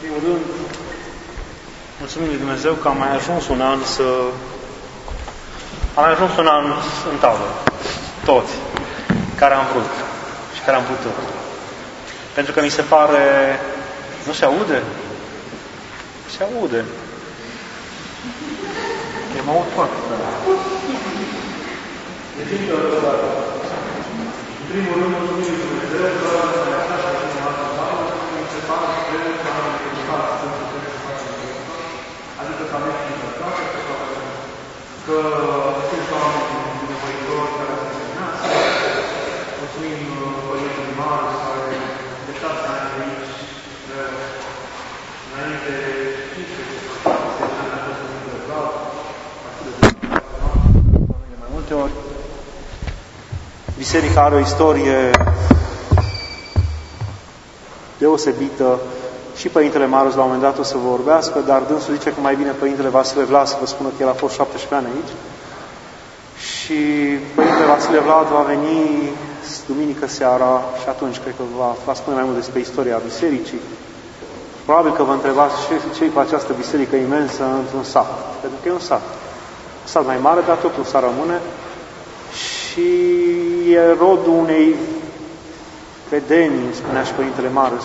primul rând, mulțumim lui Dumnezeu că am mai ajuns un an în tabără. Toți care am vrut și care am putut. Pentru că mi se pare... Nu se aude? Se aude. Eu mă aud foarte tare. Deci, în primul rând, mulțumim lui Dumnezeu că așa și în altă tabără, mi se pare că am întâmplat adică că am întâmplat că sunt oameni binevoitori care se semnează. Mulțumim părintele Marius care de 6 ani de aici, înainte știți că se semnează a fost un răzat, mai multe ori. Biserica are o istorie deosebită. Și Părintele Marius la un moment dat o să vorbească, dar dânsul zice că mai bine Părintele Vasile Vlad să vă spună că el a fost 17 ani aici. Și Părintele Vasile Vlad va veni duminică seara și atunci cred că va spune mai mult despre istoria bisericii. Probabil că vă întrebați ce cu această biserică imensă într-un sat. Pentru că e un sat. Un sat mai mare, dar tot un sat rămâne. Și e rodul unei vedenii, spunea și Părintele Marius.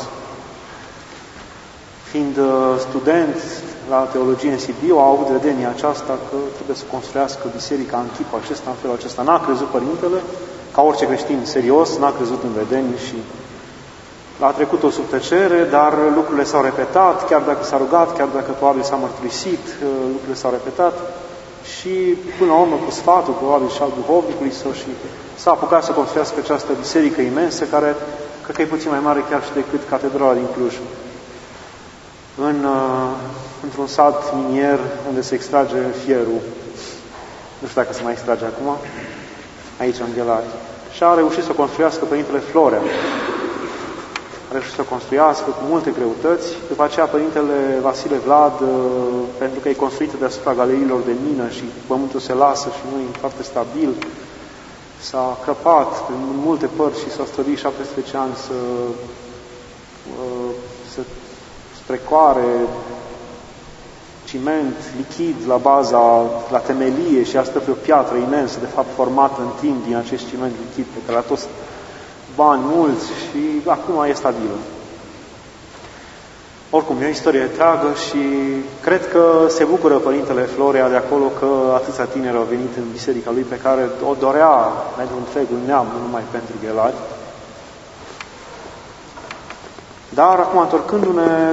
Fiind student la teologie în Sibiu, a avut vedenia aceasta că trebuie să construiască biserica în chipul acesta, în felul acesta. N-a crezut Părintele, ca orice creștin serios, n-a crezut în vedenie și a trecut-o sub tăcere, dar lucrurile s-au repetat, chiar dacă s-a rugat, chiar dacă probabil s-a mărturisit, lucrurile s-au repetat și până la urmă cu sfatul, probabil și al duhovnicului său și s-a apucat să construiască această biserică imensă, care cred că e puțin mai mare chiar și decât catedrala din Cluj. Într-un sat minier unde se extrage fierul. Nu știu dacă se mai extrage acum. Aici, în Ghelari. Și a reușit să construiască Părintele Florea. A reușit să construiască cu multe greutăți. După aceea Părintele Vasile Vlad, pentru că e construită deasupra galeriilor de mină și pământul se lasă și nu e foarte stabil, s-a crăpat în multe părți și s-a străduit 17 ani să strecoare ciment lichid la baza, la temelie și asta pe o piatră imensă, de fapt formată în timp din acest ciment lichid pe care a toți bani mulți și acum e stabilă. Oricum, e o istorie întreagă și cred că se bucură Părintele Florea de acolo că atâția tineri au venit în biserica lui pe care o dorea pentru întregul neam, nu numai pentru Ghelari. Dar acum, întorcându-ne,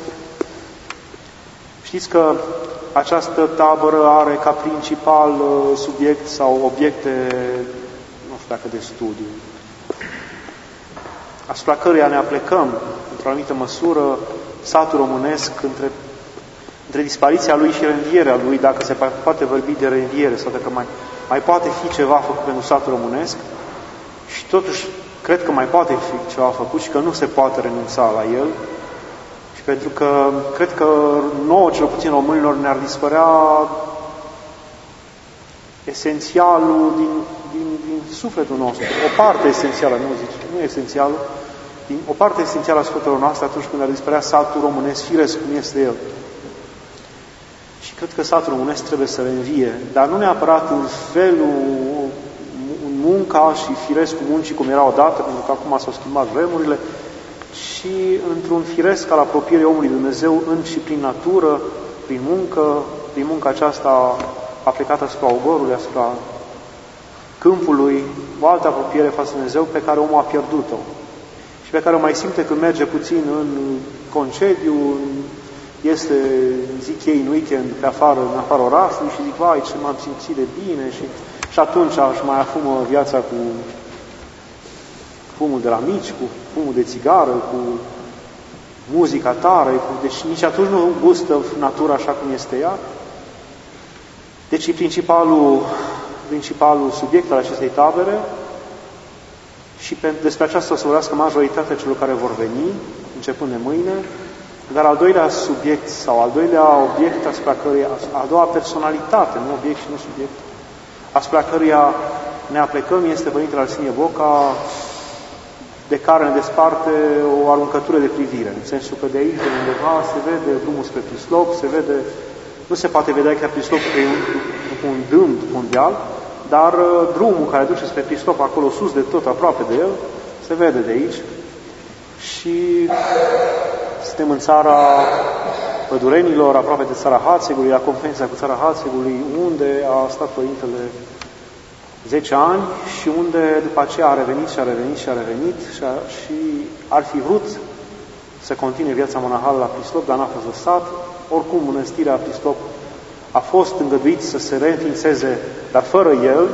știți că această tabără are ca principal subiect sau obiecte, nu știu dacă de studiu, asupra căruia ne aplecăm, într-o anumită măsură, satul românesc între dispariția lui și reînvierea lui, dacă se poate vorbi de reînviere sau dacă mai poate fi ceva făcut pentru satul românesc și totuși cred că mai poate fi ceva făcut și că nu se poate renunța la el. Și pentru că cred că nouă, cel puțin românilor, ne-ar dispărea esențialul din sufletul nostru. O parte esențială, nu esențialul, o parte esențială a sufletelor noastre atunci când ar dispărea satul românesc, firesc cum este el. Și cred că satul românesc trebuie să reînvie, dar nu neapărat în felul munca și firescul muncii cum era odată, pentru că acum s-au schimbat vremurile, ci într-un firesc al apropierii omului Dumnezeu în și prin natură, prin munca aceasta aplicată asupra ogorului, asupra câmpului, o altă apropiere față de Dumnezeu pe care omul a pierdut-o și pe care o mai simte când merge puțin în concediu, este, zic ei, în weekend pe afară, în afară orașului și zic, vai, ce m-am simțit de bine și atunci își mai afumă viața cu fumul de la mici, cu fumul de țigară, cu muzica tare, deci nici atunci nu gustă natura așa cum este ea. Deci principalul subiect al acestei tabere și despre aceasta o să vorbească majoritatea celor care vor veni, începând de mâine, dar al doilea subiect sau al doilea obiect asupra căruia, a doua personalitate, nu obiect și nu subiect, asupra căruia ne aplecăm este Părintele Arsinie Boca, de care ne desparte o aruncătură de privire, în sensul că de aici, de undeva, se vede drumul spre Prislop, se vede, nu se poate vedea chiar Prislopul că e un dând, un deal, dar drumul care duce spre Prislop, acolo sus de tot, aproape de el, se vede de aici. Și suntem în țara pădurenilor, aproape de țara Hațegului, la conferința cu țara Hațegului, unde a stat Părintele 10 ani și unde după aceea a revenit și ar fi vrut să continue viața monahală la Prislop, dar n-a fost lăsat. Oricum, mănăstirea Prislop a fost îngăduit să se reînființeze, dar fără el,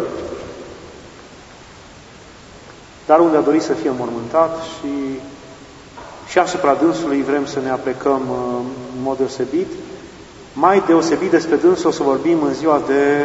dar unde a dorit să fie înmormântat și asupra dânsului vrem să ne aplecăm în mod deosebit. Mai deosebit despre dânsul o să vorbim în ziua de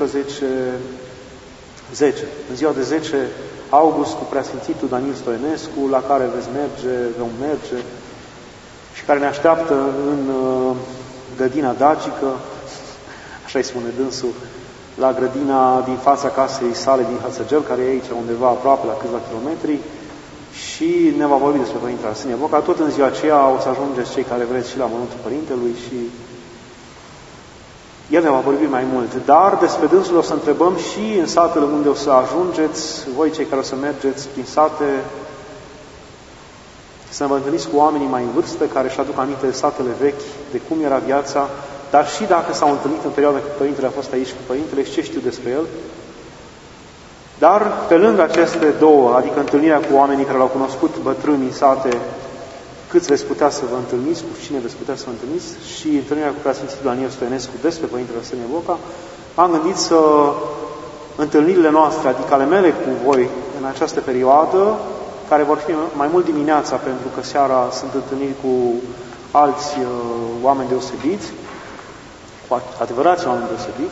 10. În ziua de 10 august cu preasfințitul Daniel Stoienescu, la care vom merge și care ne așteaptă în grădina dacică, așa îi spune dânsul, la grădina din fața casei sale din Hățăgel, care e aici undeva aproape, la câțiva kilometri, și ne va vorbi despre Părintele Arsenie Boca. Tot în ziua aceea o să ajungeți cei care vreți și la mormântul Părintelui și el ne va vorbi mai mult. Dar despre dânsul o să întrebăm și în satele unde o să ajungeți, voi cei care o să mergeți prin sate, să vă întâlniți cu oamenii mai în vârstă, care își aduc aminte de satele vechi, de cum era viața, dar și dacă s-au întâlnit în perioada când Părintele a fost aici cu Părintele și ce știu despre el. Dar, pe lângă aceste două, adică întâlnirea cu oamenii care l-au cunoscut, bătrâni în sate, câți veți putea să vă întâlniți, cu cine veți putea să vă întâlniți, și întâlnirea cu preasfințitul Daniel Stoienescu despre Părintele Arsenie Boca, am gândit să întâlnirile noastre, adică ale mele cu voi în această perioadă, care vor fi mai mult dimineața, pentru că seara sunt întâlniri cu alți oameni deosebiți, cu adevărați oameni deosebiți,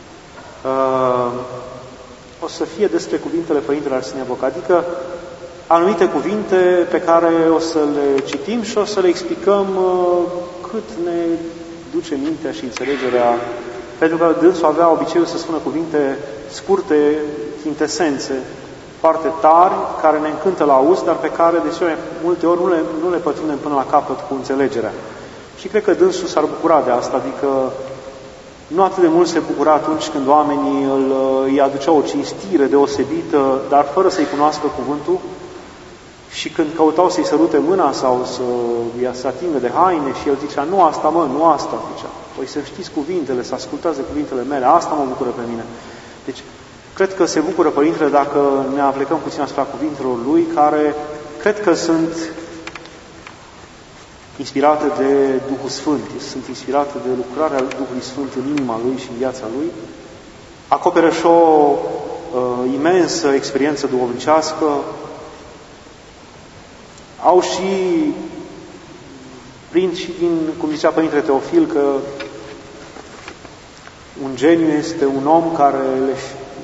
o să fie despre cuvintele Părintele Arsenie Boca, adică anumite cuvinte pe care o să le citim și o să le explicăm cât ne duce mintea și înțelegerea, pentru că dânsul avea obiceiul să spună cuvinte scurte, chintesențe, foarte tari, care ne încântă la auz, dar pe care de cele multe ori nu le pătrundem până la capăt cu înțelegerea. Și cred că dânsul s-ar bucura de asta, adică nu atât de mult se bucura atunci când oamenii îi aduceau o cinstire deosebită, dar fără să-i cunoască cuvântul, și când căutau să-i sărute mâna sau să atingă de haine și el zicea, nu asta, nu asta, zicea. Păi să știți cuvintele, să ascultați de cuvintele mele, asta mă bucură pe mine. Deci, cred că se bucură Părintele dacă ne aplecăm puțin asupra cuvintelor lui, care cred că sunt inspirate de Duhul Sfânt, sunt inspirate de lucrarea Duhului Sfânt în inima lui și în viața lui, acoperă și o imensă experiență duhovnicească, au și, prind și din, cum zicea Părintele Teofil, că un geniu este un om care le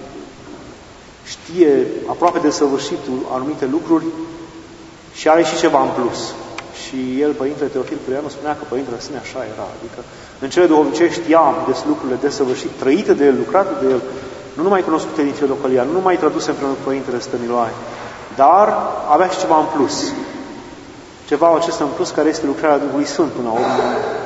știe aproape de săvârșitul anumite lucruri și are și ceva în plus. Și el, Părintele Teofil Prianu, spunea că Părintele Arsenie așa era, adică în cele duhovnicești știam des lucrurile desăvârșit, trăite de el, lucrate de el, nu numai cunoscute din Filodocolia, nu numai traduse împreună cu Părintele Stăniloae, dar avea și ceva în plus. Ceva acesta în plus care este lucrarea Duhului Sfânt până la urmă.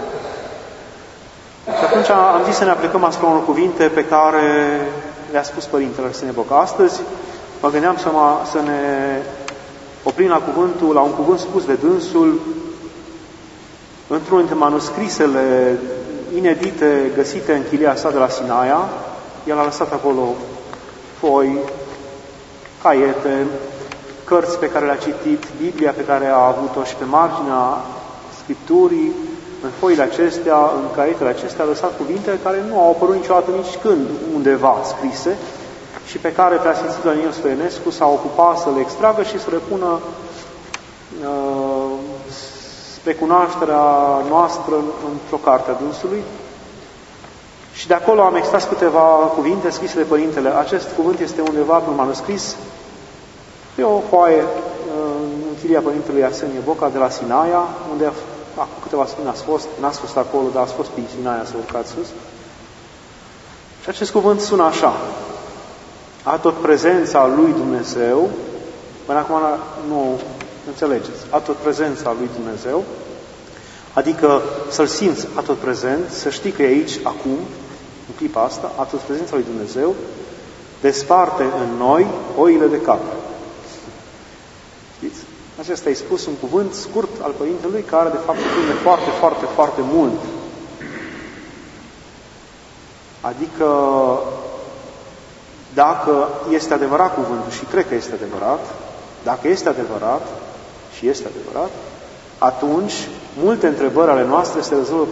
Și atunci am zis să ne aplicăm asupra unor cuvinte pe care le-a spus Părintele Arsenie Boca. Astăzi mă gândeam să ne oprim la un cuvânt spus de dânsul într-unul dintre manuscrisele inedite găsite în chilia sa de la Sinaia. El a lăsat acolo foi, caiete, cărți pe care le-a citit, Biblia pe care a avut-o și pe marginea Scripturii, în foile acestea, în caietele acestea, a lăsat cuvinte care nu au apărut niciodată nici când undeva scrise și pe care preasfințitul Daniel Stoienescu s-a ocupat să le extragă și să le pună spre cunoașterea noastră într-o carte a dânsului. Și de acolo am extras câteva cuvinte scrise de Părintele. Acest cuvânt este undeva pe un manuscris, pe o foaie în chilia Părintelui Arsenie Boca de la Sinaia, unde acum câteva săptămâni n-ați fost acolo, dar ați fost prin Sinaia să urcați sus. Și acest cuvânt sună așa: a tot prezența lui Dumnezeu Până acum nu înțelegeți. Atotprezența lui Dumnezeu, adică să-L simți atotprezent, să știi că e aici, acum, în clipa asta, atotprezența lui Dumnezeu, desparte în noi oile de capre. Știți? Acesta e spus un cuvânt scurt al Părintelui, care de fapt spune foarte, foarte, foarte mult. Adică, dacă este adevărat cuvântul, și cred că este adevărat, dacă este adevărat, și este adevărat, atunci multe întrebări ale noastre se rezolvă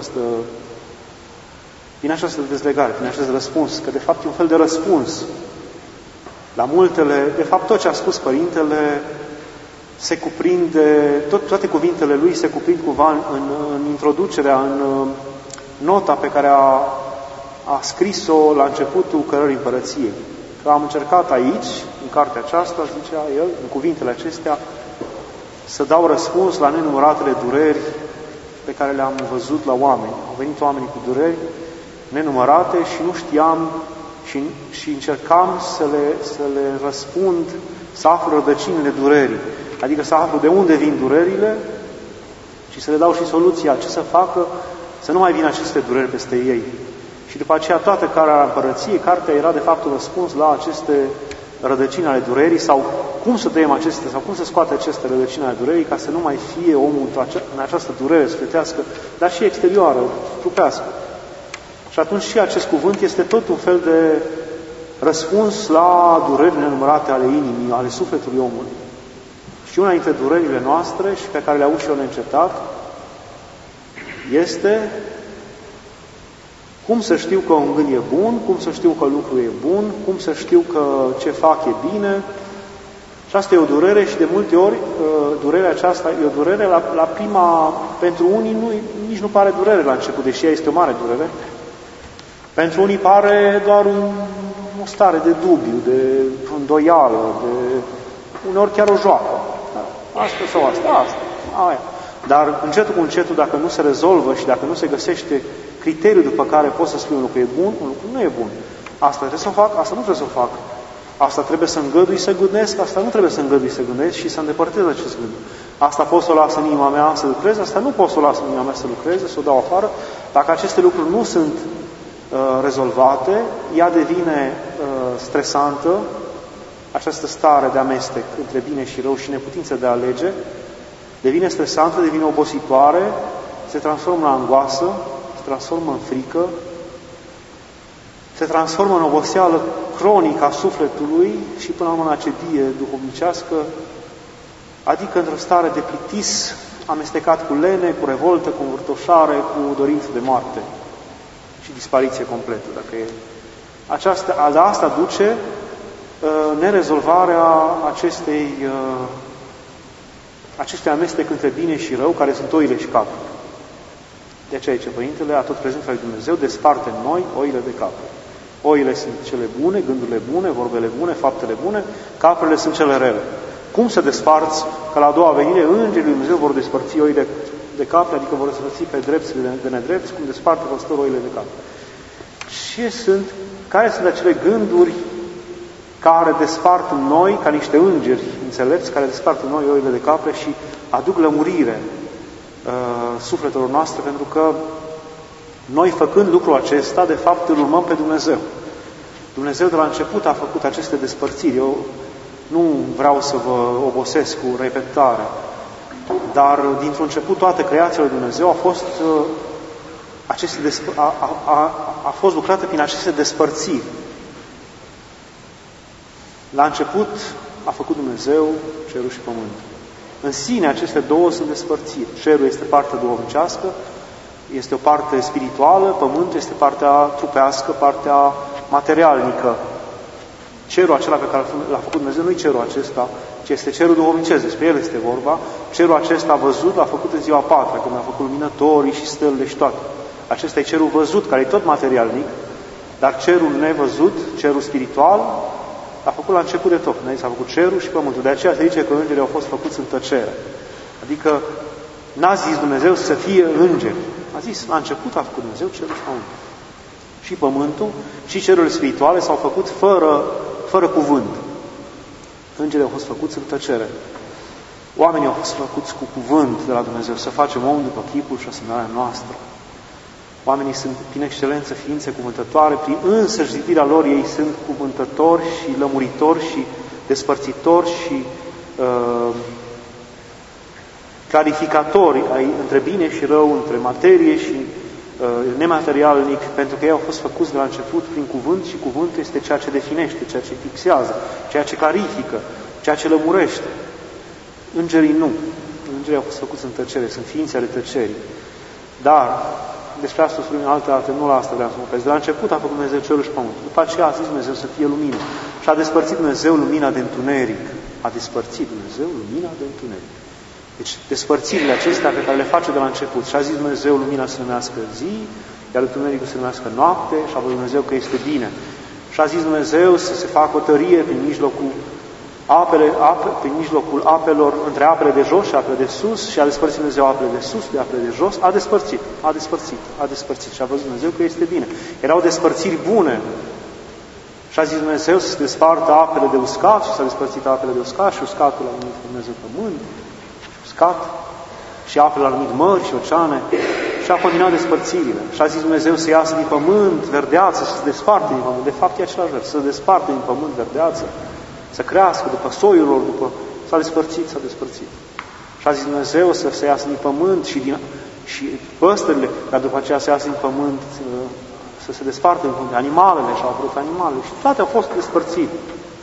prin această dezlegare, prin acest răspuns, că de fapt e un fel de răspuns la multele, de fapt tot ce a spus Părintele se cuprinde, toate cuvintele lui se cuprind cumva în introducerea, în nota pe care a scris-o la începutul cărării Împărăției. Că am încercat aici, în cartea aceasta, zicea el, în cuvintele acestea, să dau răspuns la nenumăratele dureri pe care le-am văzut la oameni. Au venit oamenii cu dureri nenumărate și nu știam și încercam să le răspund, să aflu rădăcinile durerii. Adică să aflu de unde vin durerile și să le dau și soluția, ce să facă, să nu mai vină aceste dureri peste ei. Și după aceea toată Carea Împărăției, cartea era de fapt un răspuns la aceste rădăcini ale durerii sau cum să tăiem aceste, sau cum să scoate aceste rădăcini ale durerii ca să nu mai fie omul în această durere sufletească, dar și exterioară, trupească. Și atunci și acest cuvânt este tot un fel de răspuns la dureri nenumărate ale inimii, ale sufletului omului. Și una dintre durerile noastre și pe care le au și eu neîncetat este cum să știu că un gând e bun, cum să știu că lucrul e bun, cum să știu că ce fac e bine. Și asta e o durere și de multe ori durerea aceasta e o durere la prima, pentru unii nici nu pare durere la început, deși ea este o mare durere. Pentru unii pare doar o stare de dubiu, de îndoială, de uneori chiar o joacă. Asta sau asta, aia. Dar încetul cu încetul, dacă nu se rezolvă și dacă nu se găsește criteriul după care poți să spui un lucru e bun, un lucru nu e bun. Asta trebuie să o fac, asta nu trebuie să o fac. Asta trebuie să îngădui să gândesc, asta nu trebuie să îngădui să gândesc și să îndepărtez acest gând. Asta pot să o las în inima mea să lucrez, asta nu pot să o las în inima mea să lucreze, să o dau afară. Dacă aceste lucruri nu sunt rezolvate, ea devine stresantă, această stare de amestec între bine și rău și neputință de a alege, devine stresantă, devine obositoare, se transformă în angoasă, se transformă în frică, se transformă în oboseală cronică a sufletului și până la urmă în acedie duhovnicească, adică într-o stare de plictis amestecat cu lene, cu revoltă, cu învârtoșare, cu dorință de moarte și dispariție completă, dacă e. La asta duce nerezolvarea acestui amestec între bine și rău, care sunt oile și capre. De aceea ce Părintele, atotprezența lui Dumnezeu, desparte în noi oile de capre. Oile sunt cele bune, gândurile bune, vorbele bune, faptele bune, caprele sunt cele rele. Cum să desparți? Că la a doua venire, îngerii lui Dumnezeu vor despărți oile de capre, adică vor despărți pe dreptile de nedrepți, cum desparte păstorul oile de capre. Care sunt acele gânduri care despart în noi, ca niște îngeri înțelepți, care despart în noi oile de capre și aduc lămurire sufletelor noastre, pentru că noi, făcând lucrul acesta, de fapt îl urmăm pe Dumnezeu. Dumnezeu de la început a făcut aceste despărțiri. Eu nu vreau să vă obosesc cu repetare, dar dintr-un început toată creația lui Dumnezeu a fost lucrată prin aceste despărțiri. La început a făcut Dumnezeu cerul și pământul. În sine aceste două sunt despărțiri. Cerul este partea duhovnicească, este o parte spirituală, pământul este partea trupească, partea materialnică. Cerul acela pe care l-a făcut Dumnezeu nu e cerul acesta, ci este cerul duhovnicesc, despre el este vorba. Cerul acesta văzut l-a făcut în ziua a patra, când a făcut luminătorii și stelele și toate. Acesta e cerul văzut, care e tot materialnic, dar cerul nevăzut, cerul spiritual, l-a făcut la început de tot. S-a făcut cerul și pământul. De aceea se zice că îngerii au fost făcuți în tăcere. Adică n-a zis Dumnezeu să fie îngeri. A zis, la început a făcut Dumnezeu cerul și pământul. Și pământul și cerurile spirituale s-au făcut fără cuvânt. Îngerii au fost făcuți în tăcere. Oamenii au fost făcuți cu cuvânt de la Dumnezeu, să facem om după chipul și asemănarea noastră. Oamenii sunt, prin excelență, ființe cuvântătoare, prin însăși zidirea lor, ei sunt cuvântători și lămuritori și despărțitori și clarificatori între bine și rău, între materie și nematerialnic, pentru că ei au fost făcuți de la început prin cuvânt și cuvântul este ceea ce definește, ceea ce fixează, ceea ce clarifică, ceea ce lămurește. Îngerii nu. Îngerii au fost făcuți în tăcere, sunt ființe ale tăcerii. Dar, despre asta o spun în altă dată, nu la asta vreau să mă opresc. De la început a făcut Dumnezeu cerul și pământul. După aceea a zis Dumnezeu să fie lumină. Și a despărțit Dumnezeu lumina de întuneric. A despărțit Dumnezeu lumina de întuneric. Deci, despărțirile acestea pe care le face de la început. Și a zis Dumnezeu lumina să numească zi, iar întunericul să numească noapte, și a văzut Dumnezeu că este bine. Și a zis Dumnezeu să se facă o tărie prin mijlocul apelor, între apele de jos și apele de sus, și a despărțit Dumnezeu apele de sus de apele de jos, a despărțit și a văzut Dumnezeu că este bine. Erau despărțiri bune. Și a zis Dumnezeu să se despartă apele de uscat și s-a despărțit apele de uscat și uscatul a numit Dumnezeu pământ, uscat, și apele a numit mări și oceane, și a continuat despărțirile. Și a zis Dumnezeu să iasă din pământ verdeață, să se desparte din pământ. De fapt e același vers, să se desparte din pământ verdeață, să crească după soiul lor, s-a despărțit. Și a zis Dumnezeu să se iasă din pământ și păsările, dar după aceea să iasă din pământ, să se despartă din pământ, animalele, și au apărut animalele, și toate au fost despărțite.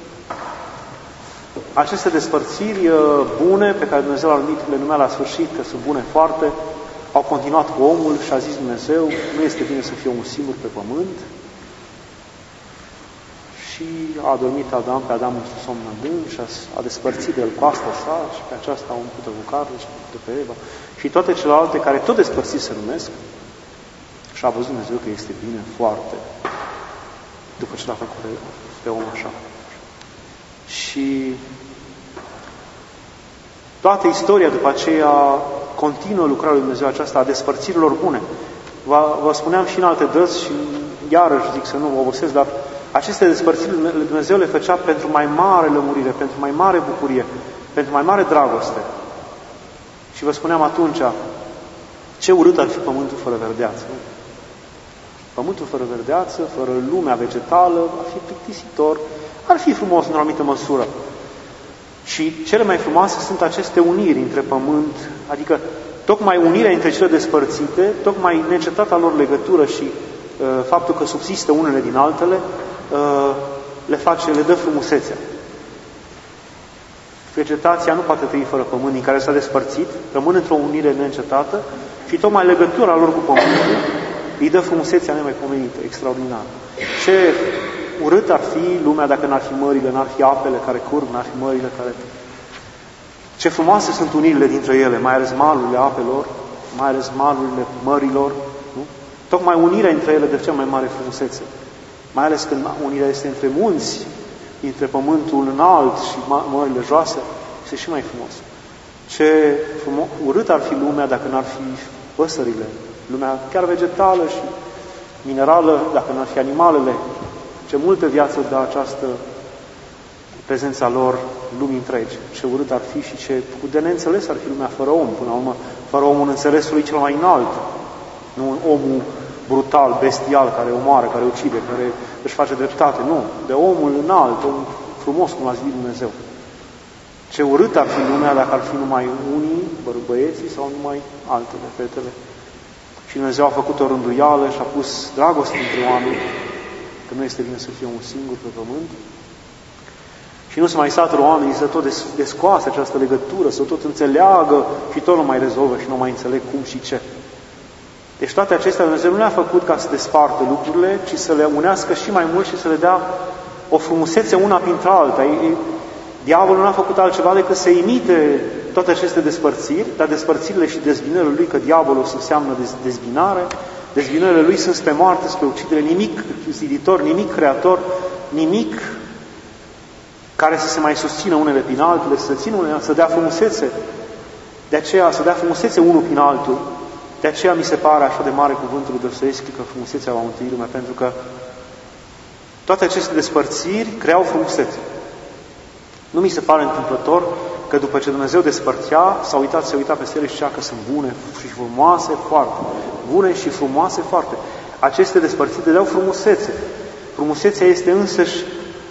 Aceste despărțiri bune, pe care Dumnezeu le numea la sfârșit, că sunt bune foarte, au continuat cu omul și a zis Dumnezeu, nu este bine să fie omul singur pe pământ. Și a adormit Adam pe Adam într-un somn adânc și a despărțit de el coasta sa și pe aceasta a umplut-o cu carne și a umplut-o pe Eva. Și toate celelalte care tot despărțiți se numesc, și a văzut Dumnezeu că este bine foarte, după ce l-a făcut pe om așa. Și toată istoria după aceea continuă lucrarea lui Dumnezeu aceasta a despărțirilor bune. Vă spuneam și în alte dăți și iarăși zic să nu vă obosesc, dar aceste despărțiri Dumnezeu le făcea pentru mai mare lămurire, pentru mai mare bucurie, pentru mai mare dragoste. Și vă spuneam atunci, ce urât ar fi pământul fără verdeață. Pământul fără verdeață, fără lumea vegetală, ar fi plictisitor, ar fi frumos în o anumită măsură. Și cele mai frumoase sunt aceste uniri între pământ, adică tocmai unirea între cele despărțite, tocmai necetata lor legătură și faptul că subsistă unele din altele, le dă frumusețea. Vegetația nu poate trăi fără pământ din care s-a despărțit, rămâne într-o unire neîncetată și tocmai legătura lor cu pământul îi dă frumusețea nemaipomenită, extraordinară. Ce urât ar fi lumea dacă n-ar fi mările, n-ar fi apele care curg, n-ar fi mările care... Ce frumoase sunt unirile dintre ele, mai ales malurile apelor, mai ales malurile mărilor, nu? Tocmai unirea între ele de cea mai mare frumusețe. Mai ales când unirea este între munți, între pământul înalt și mările joase, este și mai frumos. Ce urât ar fi lumea dacă n-ar fi păsările, lumea chiar vegetală și minerală, dacă n-ar fi animalele. Ce multă viață dă această prezența lor lumii întregi. Ce urât ar fi și ce de neînțeles ar fi lumea fără om, până la urmă, fără omul în înțelesului cel mai înalt. Nu omul brutal, bestial, care omoară, care ucide, care își face dreptate. Nu, de omul înalt, omul frumos, cum l-a zis Dumnezeu. Ce urât ar fi lumea dacă ar fi numai unii, băieții, sau numai altele, fetele. Și Dumnezeu a făcut o rânduială și a pus dragoste între oameni, că nu este bine să fie un singur pe pământ. Și nu se mai satură oamenii să tot descoase această legătură, să tot înțeleagă și tot nu mai rezolvă și nu mai înțeleg cum și ce. Deci toate acestea Dumnezeu nu le-a făcut ca să despartă lucrurile, ci să le unească și mai mult și să le dea o frumusețe una printre alta. Diavolul nu a făcut altceva decât să imite toate aceste despărțiri, dar despărțirile și dezbinările lui, că diavolul înseamnă dezbinare, dezbinările lui sunt spre moarte, spre ucidere, nimic ziditor, nimic creator, nimic care să se mai susțină unele prin altele, să dea frumusețe. De aceea, să dea frumusețe unul prin altul. De aceea mi se pare așa de mare cuvântul lui Dostoievski că frumusețea va mântui lumea, pentru că toate aceste despărțiri creau frumusețe. Nu mi se pare întâmplător că după ce Dumnezeu despărțea, se uita peste ele și zicea că sunt bune și frumoase foarte. Bune și frumoase foarte. Aceste despărțiri dădeau frumusețe. Frumusețea este însăși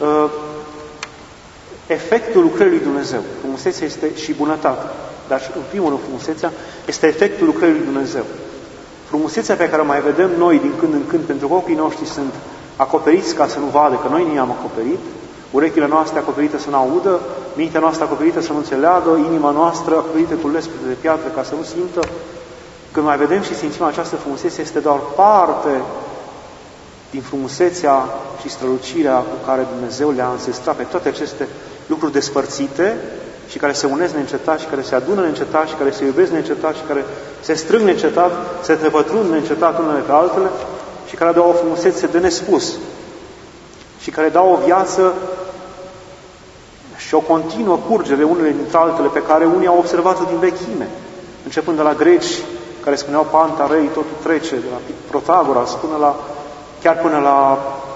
efectul lucrării lui Dumnezeu. Frumusețea este și bunătate. Dar în primul rând frumusețea este efectul lucrării lui Dumnezeu. Frumusețea pe care o mai vedem noi din când în când, pentru că ochii noștri sunt acoperiți ca să nu vadă, că noi ne-am acoperit, urechile noastre acoperite să nu audă, mintea noastră acoperită să nu înțeleagă, inima noastră acoperită cu lespede de piatră ca să nu simtă. Când mai vedem și simțim această frumusețe, este doar parte din frumusețea și strălucirea cu care Dumnezeu le-a înzestrat pe toate aceste lucruri despărțite și care se unesc neîncetat și care se adună neîncetat și care se iubesc neîncetat și care se strâng neîncetat, se trepătrund neîncetat unele pe altele și care dau o frumusețe de nespus și care dau o viață și o continuă curgere unele dintre altele pe care unii au observat-o din vechime, începând de la greci care spuneau panta rei, totul trece, de la Protagoras chiar până la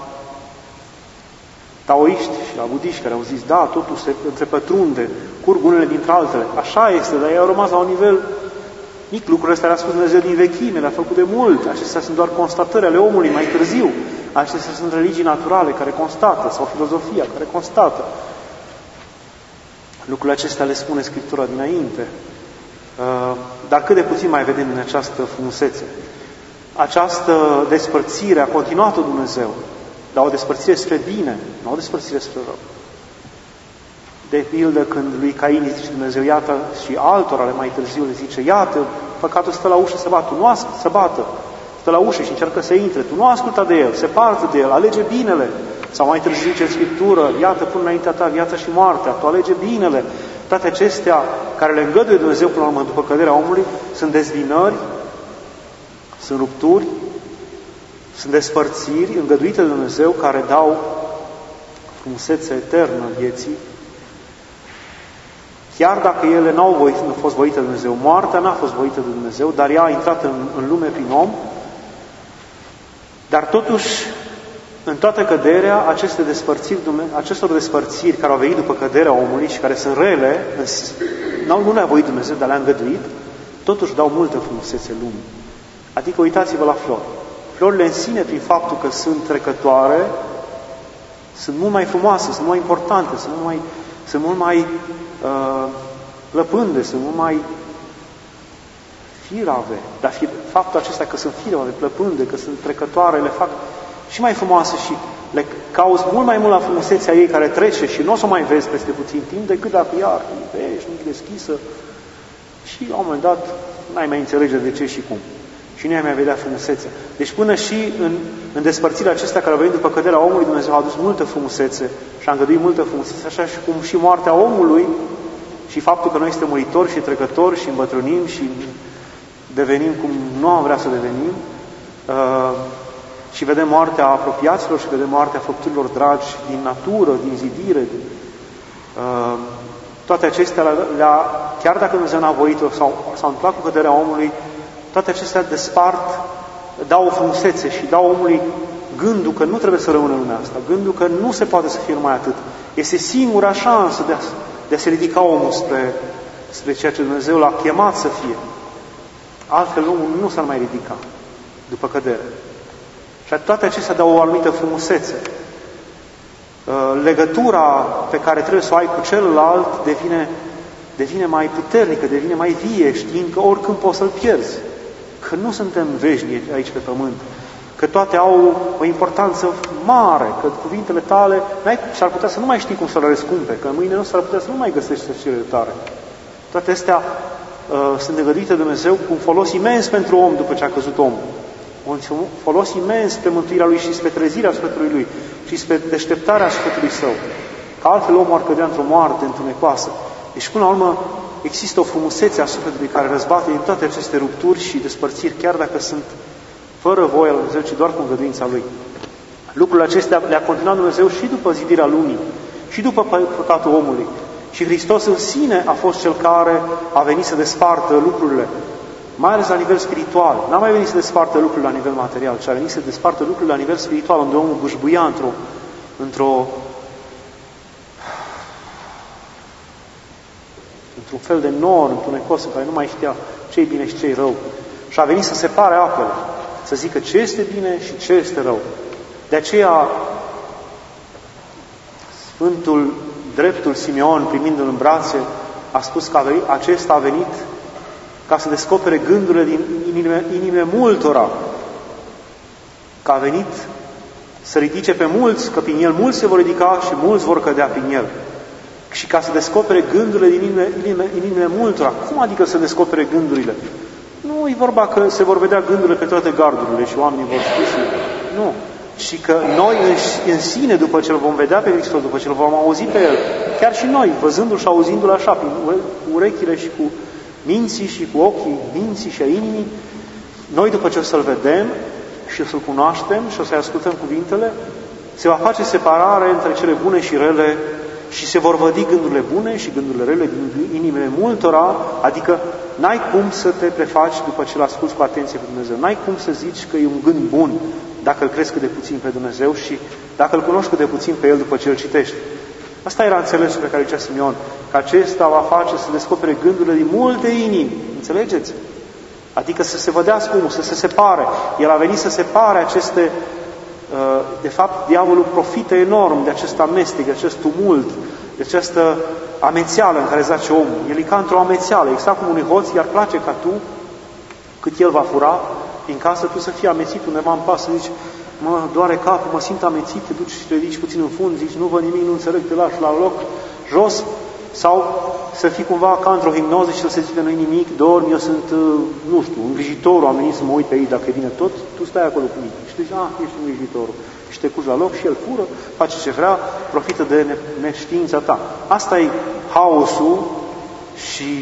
taoiști și la budiști care au zis, da, totul se întrepătrunde, curg unele dintre altele. Așa este, dar ei au rămas la un nivel mic. Lucrurile astea le-a spus Dumnezeu din vechime, le-a făcut de mult. Acestea sunt doar constatări ale omului mai târziu. Acestea sunt religii naturale care constată, sau filozofia care constată. Lucrurile acestea le spune Scriptura dinainte. Dar cât de puțin mai vedem în această frumusețe. Această despărțire a continuat-o Dumnezeu, dar o despărțire spre bine, nu o despărțire spre rău. De pildă, când lui Cain îi zice Dumnezeu, iată, și altora mai târziu le zice, iată, păcatul stă la ușă să bată, tu nu să bată, stă la ușă și încearcă să intre, tu nu asculta de el, separă de el, alege binele. Sau mai târziu zice în Scriptură, iată, pun înaintea ta viața și moartea, tu alege binele. Toate acestea care le îngăduie Dumnezeu până la urmă după căderea omului sunt dezbinări, sunt rupturi, sunt despărțiri îngăduite de Dumnezeu care dau frumusețe eternă vieții, chiar dacă ele nu fost voite de Dumnezeu. Moartea n-a fost voită de Dumnezeu, dar ea a intrat în lume prin om. Dar totuși, în toată căderea, acestor despărțiri care au venit după căderea omului și care sunt rele, nu le-a voit Dumnezeu, dar le-a îngăduit, totuși dau multă frumusețe lumii. Adică uitați-vă la flori. Florile în sine, prin faptul că sunt trecătoare, sunt mult mai frumoase, sunt mult mai importante, sunt mult mai plăpânde, sunt mult mai firave. Dar faptul acesta că sunt firave, plăpânde, că sunt trecătoare, le fac și mai frumoase și le cauți mult mai mult la frumusețea ei care trece și nu o să o mai vezi peste puțin timp decât dacă ea ești deschisă și la un moment dat n-ai mai înțelege de ce și cum. Și nu ai mai vedea frumusețea. Deci până și în despărțirea acestea care au venit după căderea omului, Dumnezeu a adus multă frumusețe și a îngăduit multă frumusețe, așa și cum și moartea omului și faptul că noi suntem muritori și trecători și îmbătrânim și devenim cum nu am vrea să devenim și vedem moartea apropiaților și vedem moartea făpturilor dragi din natură, din zidire. Toate acestea, chiar dacă Dumnezeu n-a voit-o sau s-a întâmplat cu căderea omului, toate acestea despart, dau o frumusețe și dau omului gândul că nu trebuie să rămână în lumea asta, gândul că nu se poate să fie numai atât. Este singura șansă de a se ridica omul spre ceea ce Dumnezeu l-a chemat să fie. Altfel omul nu s-ar mai ridica după cădere. Și toate acestea dau o anumită frumusețe. Legătura pe care trebuie să o ai cu celălalt devine mai puternică, devine mai vie, știind că oricând poți să-l pierzi. Că nu suntem veșnici aici pe pământ, că toate au o importanță mare, că cuvintele tale s-ar putea să nu mai știi cum să le răscumpe, că mâine nu s-ar putea să nu mai găsești cele tale. Toate astea sunt îngăduite de Dumnezeu cu un folos imens pentru om după ce a căzut omul. Un folos imens spre mântuirea lui și spre trezirea sufletului lui și spre deșteptarea sufletului său. Că altfel omul ar cădea într-o moarte întunecoasă. Deci, până la urmă, există o frumusețe a sufletului care răzbate din toate aceste rupturi și despărțiri, chiar dacă sunt fără voia lui Dumnezeu, ci doar cu îngăduința Lui. Lucrurile acestea le-a continuat Dumnezeu și după zidirea lumii, și după păcatul omului. Și Hristos în sine a fost Cel care a venit să despartă lucrurile, mai ales la nivel spiritual. N-a mai venit să despartă lucrurile la nivel material, ci a venit să despartă lucrurile la nivel spiritual, unde omul bâșbuia într-un fel de nor, întunecos, în care nu mai știa ce-i bine și ce-i rău. Și a venit să separe apele, să zică ce este bine și ce este rău. De aceea, Sfântul Dreptul Simeon, primindu-l în brațe, a spus că acesta a venit ca să descopere gândurile din inimile multora, că a venit să ridice pe mulți, că prin el mulți se vor ridica și mulți vor cădea prin el. Și ca să descopere gândurile din inimile multora. Cum adică să descopere gândurile? Nu e vorba că se vor vedea gândurile pe toate gardurile și oamenii vor ști. Nu. Și că noi în sine, după ce îl vom vedea pe Hristos, după ce îl vom auzi pe El, chiar și noi, văzându-l și auzindu-l așa, cu urechile și cu minții și cu ochii minții și a inimii, noi după ce o să-L vedem și o să-L cunoaștem și o să-i ascultăm cuvintele, se va face separare între cele bune și rele și se vor vădi gândurile bune și gândurile rele din inimile multora, adică n-ai cum să te prefaci după ce l-asculți cu atenție pe Dumnezeu. N-ai cum să zici că e un gând bun dacă îl crezi cât de puțin pe Dumnezeu și dacă îl cunoști cât de puțin pe El după ce îl citești. Asta era înțelesul pe care zicea Simeon, că acesta va face să descopere gândurile din multe inimi. Înțelegeți? Adică să se vădească unul, să se separe. El a venit să separe aceste... De fapt, diavolul profită enorm de acest amestec, de acest tumult, de această amețeală în care zace omul. El e ca într-o amețeală, exact cum unui hoț, iar place ca tu, cât el va fura, din casă, tu să fii amețit undeva în pas, să zici, mă doare capul, mă simt amețit, te duci și te ridici puțin în fund, zici, nu văd nimic, nu înțeleg, te lași la loc, jos, sau să fii cumva ca într-o hipnoză și să se zice, nu-i nimic, dormi, eu sunt, nu știu, îngrijitorul, am venit să mă uit pe ei dacă e bine tot, tu stai acolo cu mine. Și tu zici, ești îngrijitorul. Și te cuci la loc și el fură, face ce vrea, profită de neștiința ta. Asta e haosul și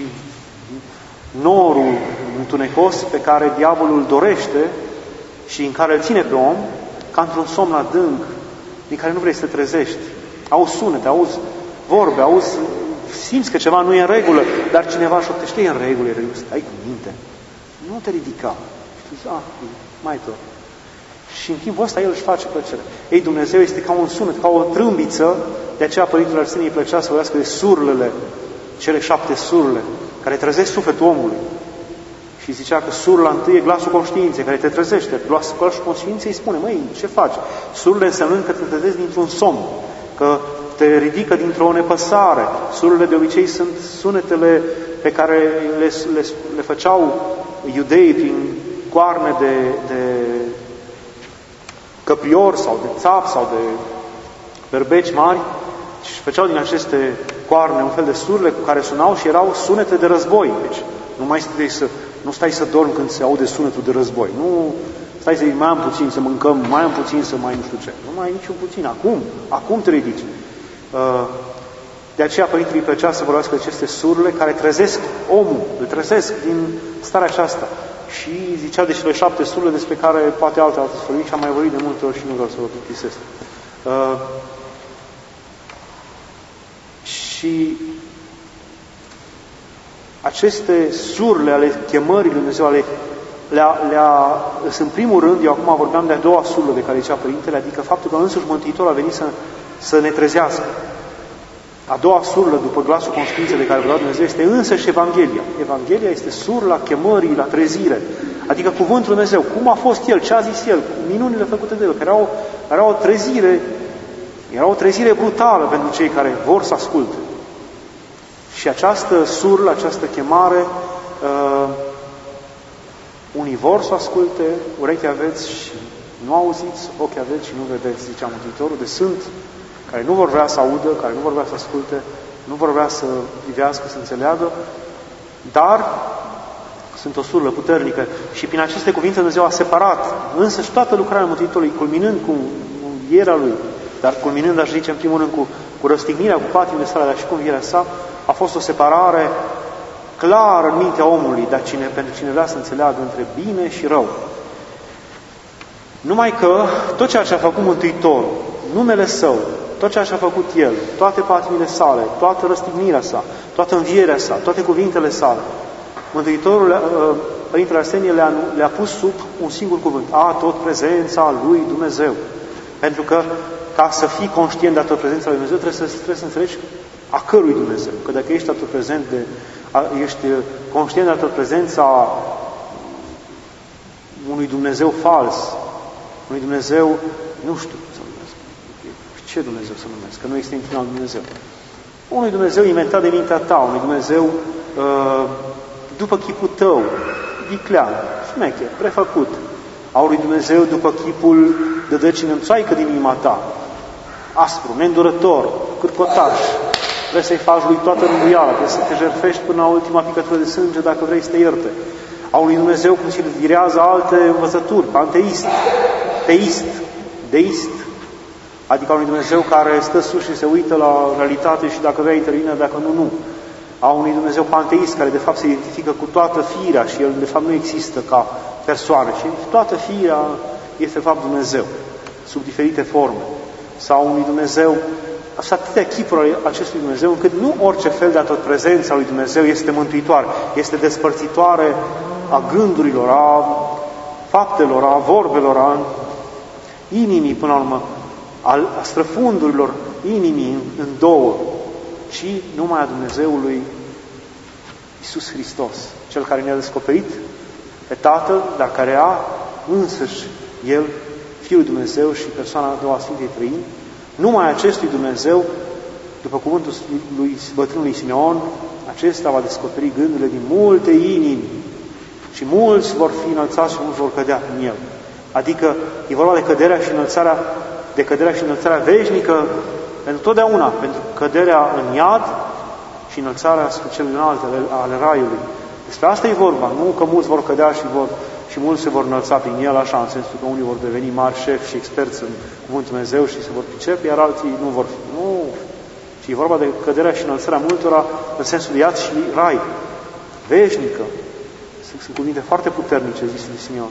norul întunecos pe care diavolul dorește și în care îl ține pe om, ca într-un somn adânc, din care nu vrei să te trezești. Auzi sunete, auzi vorbe, auzi, simți că ceva nu e în regulă, dar cineva șoptește, e în regulă, stai cu minte. Nu te ridica. Și tu zici, mai tot. Și în timpul ăsta el își face plăcere. Ei, Dumnezeu este ca un sunet, ca o trâmbiță, de aceea Părintele Arsenie îi plăcea să vorbească de surlele, cele 7 surle, care trezesc sufletul omului. Și zicea că surla întâi e glasul conștiinței, care te trezește. Glasul conștiinței îi spune, măi, ce faci? Surle însemnând că te trezești dintr-un somn, că te ridică dintr-o nepăsare. Surlele de obicei sunt sunetele pe care le făceau iudeii prin coarne de căprior sau de țap sau de berbeci mari și făceau din aceste coarne un fel de surle cu care sunau și erau sunete de război. Deci nu stai să dormi când se aude sunetul de război. Nu stai să zici, mai am puțin să mâncăm, mai am puțin să mai nu știu ce. Nu mai ai niciun puțin. Acum te ridici. De aceea Părintele îi plăcea să vorbească de aceste surle care trezesc omul, îl trezesc din starea aceasta. Și zicea de cele 7 surle despre care poate alte sfărmici și am mai vorbit de multe ori și nu vreau să vă plictisesc. Și aceste surle ale chemării lui Dumnezeu, în primul rând, eu acum vorbeam de a doua surlă de care zicea Părintele, adică faptul că însuși Mântuitorul a venit să ne trezească. A doua surlă, după glasul conștiinței de care vorbea Dumnezeu, este însăși Evanghelia. Evanghelia este surla chemării la trezire. Adică cuvântul Dumnezeu, cum a fost El, ce a zis El, minunile făcute de El, că era o trezire brutală pentru cei care vor să asculte. Și această surlă, această chemare, unii vor să asculte, urechi aveți și nu auziți, ochi aveți și nu vedeți, zicea Mântuitorul, de sunt care nu vor vrea să audă, care nu vor vrea să asculte, nu vor vrea să privească, să înțeleagă, dar sunt o surlă puternică. Și prin aceste cuvinte Dumnezeu a separat însăși toată lucrarea Mântuitorului, culminând cu învierea Lui, dar culminând, aș zice, în primul rând, cu răstignirea, cu patimile sale, dar și cu învierea sa, a fost o separare clară în mintea omului, dar pentru cine vrea să înțeleagă între bine și rău. Numai că tot ceea ce a făcut Mântuitorul, numele Său, tot ceea ce a făcut El, toate patimile sale, toată răstignirea sa, toată învierea sa, toate cuvintele sale, Mântuitorul, Părintele Arsenie le-a pus sub un singur cuvânt. Tot prezența lui Dumnezeu. Pentru că, ca să fii conștient de tot prezența lui Dumnezeu, trebuie să înțelegi a cărui Dumnezeu. Că dacă ești tot prezent ești conștient de prezența unui Dumnezeu fals, unui Dumnezeu, nu știu să numesc, ce Dumnezeu să numesc, că nu este niciun alt Dumnezeu. Unui Dumnezeu inventat de mintea ta, unui Dumnezeu după chipul tău, viclean, șmecher, prefăcut, a unui Dumnezeu după chipul de dăcini în țoaică din inima ta, aspru, neîndurător, cârcotaș, vrei să-i faci lui toată rânduiala, trebuie să te jertfești până la ultima picătură de sânge dacă vrei să te ierte. A unui Dumnezeu cum și virează alte învățături, panteist, teist, deist, adică a unui Dumnezeu care stă sus și se uită la realitate și dacă vrea intervine, dacă nu, nu. A unui Dumnezeu panteist care de fapt se identifică cu toată firea și El de fapt nu există ca persoană și toată firea este de fapt Dumnezeu, sub diferite forme. Sau unui Dumnezeu, așa atâtea chipuri ale acestui Dumnezeu, încât nu orice fel de atotprezența lui Dumnezeu este mântuitoare, este despărțitoare a gândurilor, a faptelor, a vorbelor, a inimii, până la urmă, a străfundurilor inimii în două, ci numai a Dumnezeului Iisus Hristos, Cel care ne-a descoperit pe Tatăl, dar care a însăși El, Fiul Dumnezeu și persoana a doua Sfintei Trăimi, numai acestui Dumnezeu, după cuvântul lui bătrânului Simeon, acesta va descoperi gândurile din multe inimi și mulți vor fi înălțați și mulți vor cădea în El. Adică e vorba de căderea și înălțarea veșnică pentru totdeauna, pentru căderea în iad și înălțarea spre cele înalte ale Raiului. Despre asta e vorba, nu că mulți vor cădea și mulți se vor înălța prin El, așa, în sensul că unii vor deveni mari șefi și experți în Cuvântul Dumnezeu și se vor pricepe, iar alții nu vor fi. Nu, ci e vorba de căderea și înălțarea multora în sensul de iad și rai. Veșnică. Sunt cuvinte foarte puternice, zise de Simeon.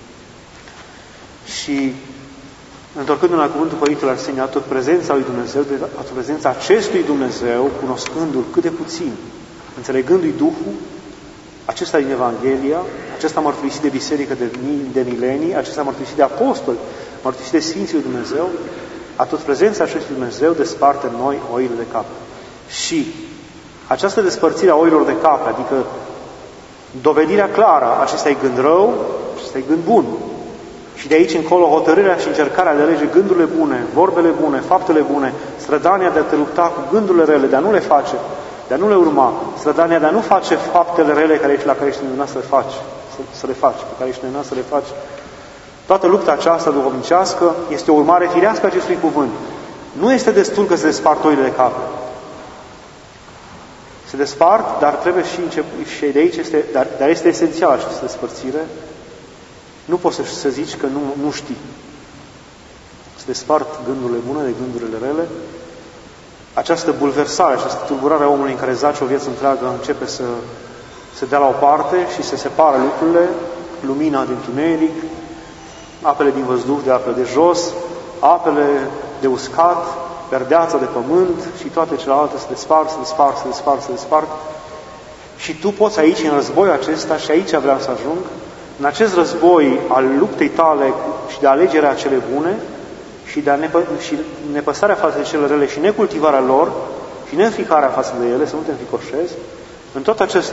Și întorcându-ne la cuvântul Părintele Arsenie, tot prezența lui Dumnezeu, tot prezența acestui Dumnezeu, cunoscându-L cât de puțin, înțelegându-i Duhul, acesta din Evanghelia, acesta mărturisit de biserică de milenii, acesta mărturisit de apostoli, mărturisit de Sfinții lui Dumnezeu, tot prezența acestui Dumnezeu desparte în noi oile de cap. Și această despărțire a oilor de cap, adică dovedirea clară, acesta e gând rău, acesta e gând bun. Și de aici încolo hotărârea și încercarea de a alege gândurile bune, vorbele bune, faptele bune, strădania de a te lupta cu gândurile rele, de a nu le face, de a nu le urma, strădania de a nu face faptele rele la care ești îndemnat să le faci, să le faci, pe care ești îndemnat să le faci. Toată lupta aceasta duhovnicească este o urmare firească a acestui cuvânt. Nu este destul că se despart oile de cap. Se despart, dar trebuie și de aici dar este esențială această despărțire. Nu poți să zici că nu știi. Se despart gândurile bune de gândurile rele. Această bulversare, această tulburare a omului în care zace o viață întreagă începe să se dea la o parte și se separă lucrurile, lumina din tuneric, apele din văzduh de apele de jos, apele de uscat, verdeața de pământ și toate celelalte se despart. Și tu poți aici, în războiul acesta, și aici vreau să ajung, în acest război al luptei tale și de alegerea cele bune și de și nepăsarea față de cele rele și necultivarea lor și neînfricarea față de ele, să nu te înfricoșezi, în tot acest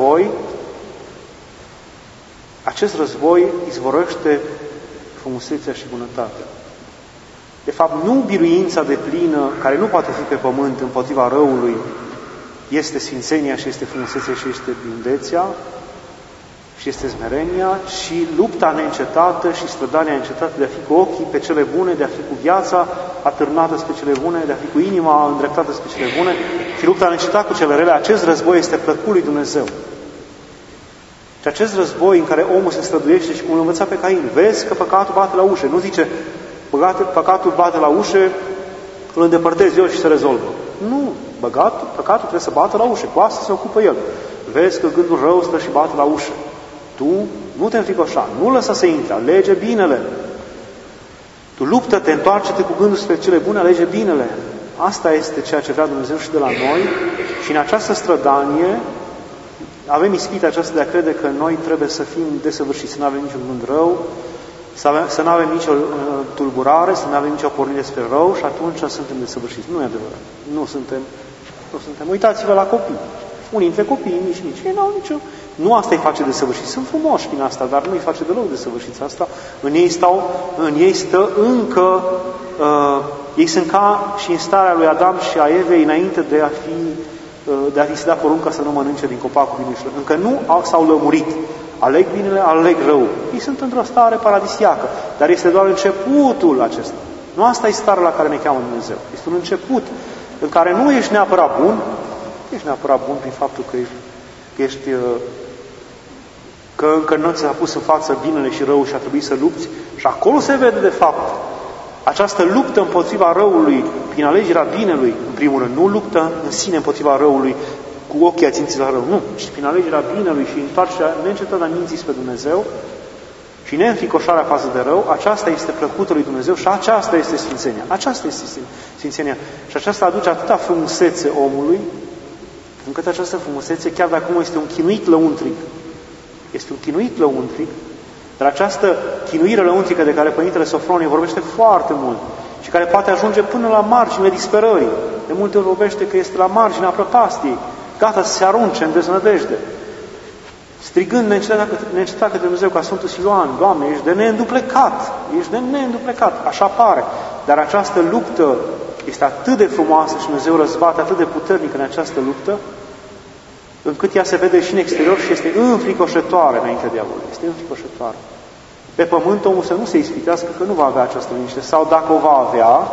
război izvorăște frumusețea și bunătatea. De fapt, nu biruința deplină, care nu poate fi pe pământ împotriva răului, este sfințenia și este frumusețea și este blândețea și este smerenia și lupta neîncetată și strădania neîncetată de a fi cu ochii pe cele bune, de a fi cu viața atârnată spre cele bune, de a fi cu inima îndreptată spre cele bune și lupta neîncetată cu cele rele. Acest război este plăcut lui Dumnezeu. Și acest război în care omul se străduiește și cum îl învăța pe Cain, vezi că păcatul bate la ușă. Nu zice, păcatul bate la ușă, îl îndepărtez eu și se rezolvă. Nu, păcatul trebuie să bată la ușă, cu asta se ocupă el. Vezi că gândul rău stă și bate la ușă. Tu nu te înfricoșa, nu lăsa să intre, alege binele. Tu luptă-te, întoarce-te cu gândul spre cele bune, alege binele. Asta este ceea ce vrea Dumnezeu și de la noi și în această strădanie avem ispita aceasta de a crede că noi trebuie să fim desăvârșiți, să nu avem niciun gând rău, să nu avem nicio tulburare, să nu avem nicio pornire spre rău și atunci suntem desăvârșiți. Nu e adevărat. Nu suntem. Uitați-vă la copii. Unii dintre copiii mici, ei n-au nicio... Nu asta îi face desăvârșiți. Sunt frumoși prin asta, dar nu îi face deloc desăvârșiți asta. În ei stă încă... ei sunt ca și în starea lui Adam și a Evei înainte de a fi se da porunca să nu mănânce din copacul binelui. Încă nu s-au lămurit. Aleg binele, aleg rău. Ei sunt într-o stare paradisiacă, dar este doar începutul acesta. Nu asta e starea la care ne cheamă Dumnezeu. Este un început în care nu ești neapărat bun, ești neapărat bun prin faptul că încă nu ți-a pus în față binele și răul și a trebuit să lupți. Și acolo se vede, de fapt, această luptă împotriva răului, prin alegerea binelui, în primul rând, nu luptă în sine împotriva răului, cu ochii aținți la rău, nu, ci prin alegerea binelui și întoarcerea neîncetată a minții spre Dumnezeu și neînfricoșarea față de rău, aceasta este plăcută lui Dumnezeu și aceasta este sfințenia. Aceasta este sfințenia. Și aceasta aduce atâta frumusețe omului, încât această frumusețe, chiar dacă nu este un chinuit lăuntric, este un chinuit lăuntric, dar această chinuire lăuntrică de care Părintele Sofronie vorbește foarte mult și care poate ajunge până la marginile disperării. De multe ori vorbește că este la marginea prăpastiei, gata să se arunce în deznădejde, strigând neîncetat către Dumnezeu ca Sfântul Siluan: Doamne, ești de neînduplecat, ești de neînduplecat, așa pare. Dar această luptă este atât de frumoasă și Dumnezeu răzbate atât de puternic în această luptă, încât ea se vede și în exterior și este înfricoșătoare înaintea diavolului. Este înfricoșătoare. Pe pământ omul să nu se ispitească că nu va avea această liniște, sau dacă o va avea,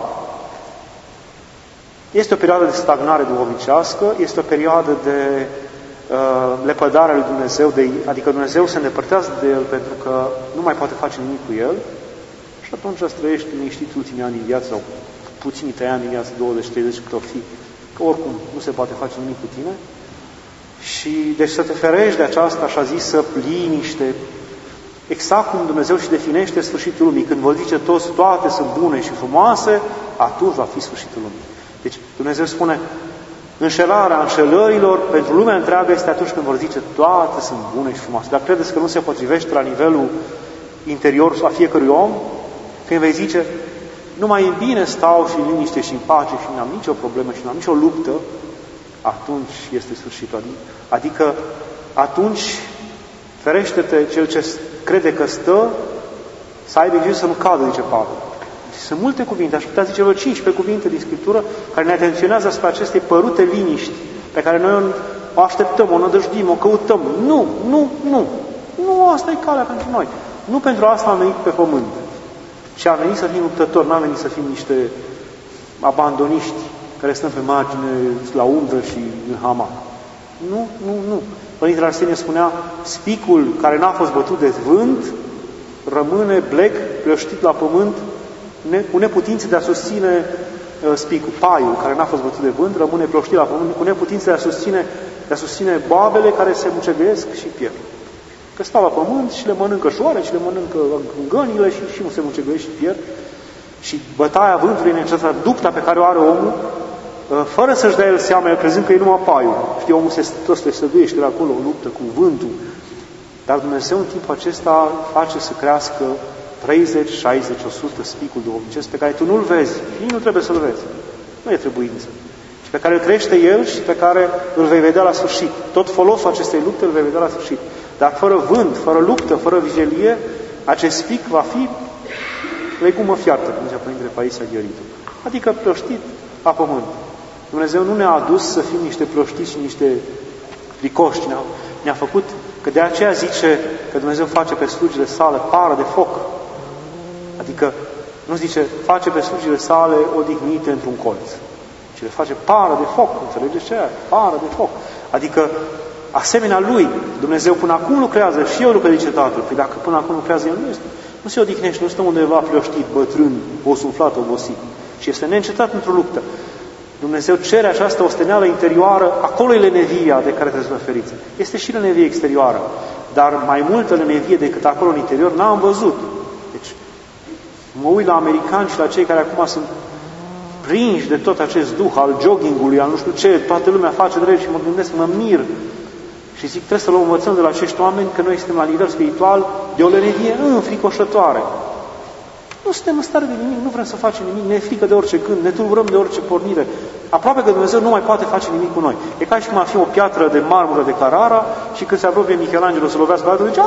este o perioadă de stagnare duhovnicească, este o perioadă de lepădare a lui Dumnezeu, adică Dumnezeu se îndepărtează de el pentru că nu mai poate face nimic cu el și atunci îți trăiești liniștit ultimii ani din viață sau puținii 3 ani din viață, 20-30 cât o fi, că oricum nu se poate face nimic cu tine. Și deci să te ferești de această așa zisă liniște, exact cum Dumnezeu și definește sfârșitul lumii. Când vor zice toți, toate sunt bune și frumoase, atunci va fi sfârșitul lumii. Deci Dumnezeu spune, înșelarea înșelărilor pentru lumea întreagă este atunci când vor zice toate sunt bune și frumoase. Dar credeți că nu se potrivește la nivelul interior a fiecărui om? Când vei zice, numai în bine stau și în liniște și în pace și nu am nicio problemă și nu am nicio luptă, atunci este sfârșitul. Adică atunci ferește-te cel ce crede că stă, să aibă grijă să nu cadă, zice Pavel. Sunt multe cuvinte, aș putea zice vreo 15 cuvinte din Scriptură care ne atenționează asupra acestei părute liniști pe care noi o așteptăm, o nădăjduim, o căutăm. Nu, nu, nu. Nu, asta e calea pentru noi. Nu pentru asta am venit pe pământ. Și am venit să fim luptători, n-am venit să fim niște abandoniști care stăm pe margine, la umbră și în hamac. Nu, nu, nu. Părintele Arsenie spunea, spicul care n-a fost bătut de vânt rămâne blec, plăștit la pământ, cu neputință de a susține spicul. Paiul care n-a fost bătut de vânt rămâne plăștit la pământ, cu neputință de a susține boabele care se mucegăiesc și pierd. Că stau la pământ și le mănâncă șoareci, le mănâncă gânile și se mucegăiesc și pierd. Și bătaia vântului în această lupta pe care o are omul, fără să-și dea el seama, el crezând că e numai paiul. Știi, omul tot se străduiește de acolo, luptă cu vântul. Dar Dumnezeu în timpul acesta face să crească 30, 60, 100 spicul duhovnicesc pe care tu nu-l vezi și nu trebuie să-l vezi. Nu e trebuință. Și pe care îl crește el și pe care îl vei vedea la sfârșit. Tot folosul acestei lupte îl vei vedea la sfârșit. Dar fără vânt, fără luptă, fără vigilie, acest spic va fi legumă fiartă, cum zicea Părintele Paisia Ghioritu. Adică plăștit la pământ. Dumnezeu nu ne-a adus să fim niște plăștiți și niște fricoși. Ne-a făcut, că de aceea zice că Dumnezeu face pe slugile sale pară de foc. Adică nu zice, face pe slugile sale odihnite într-un colț, ci le face pară de foc. Înțelegeți ce e? Pară de foc. Adică, asemenea Lui, Dumnezeu până acum lucrează și eu lucrez, zice Tatăl. Păi dacă până acum lucrează El, nu se odihnește, nu stă undeva plăștit, bătrân, osumflat, obosit, ci este neîncetat într-o luptă. Dumnezeu cere această osteneală interioară, acolo e lenevia de care trebuie să vă feriți. Este și lenevie exterioară, dar mai multă lenevie decât acolo în interior n-am văzut. Deci, mă uit la americani și la cei care acum sunt prinși de tot acest duh al joggingului, al nu știu ce, toată lumea face drept și mă gândesc, mă mir și zic, trebuie să le învățăm de la acești oameni că noi suntem la nivel spiritual de o lenevie înfricoșătoare. Nu suntem în stare de nimic, nu vrem să facem nimic, ne e frică de orice gând, ne tulburăm de orice pornire. Aproape că Dumnezeu nu mai poate face nimic cu noi. E ca și cum ar fi o piatră de marmură de Carrara și când se apropie Michelangelo să lovească la zice,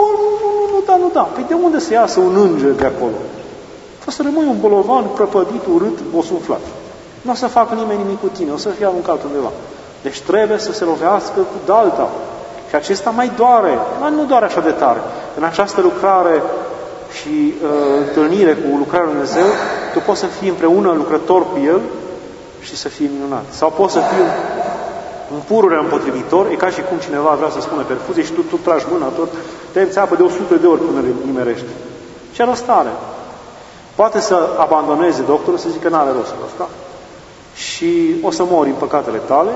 nu da. Păi de unde să iasă un înger de acolo? O să rămâi un bolovan prăpădit, urât, osuflat. Nu o să facă nimeni nimic cu tine, o să fie aruncat undeva. Deci trebuie să se lovească cu dalta. Și acesta mai doare, nu doare așa de tare. În această lucrare și întâlnire cu lucrarea lui Dumnezeu, tu poți să fii împreună lucrător cu El și să fii minunat. Sau poți să fii un pururea împotrivitor, e ca și cum cineva vrea să spună perfuzie și tu tragi mâna tot, te apă de 100 de ori până îl nimerești. Ce rost are? Poate să abandoneze doctorul, să zică n-are rostul ăsta și o să mori în păcatele tale,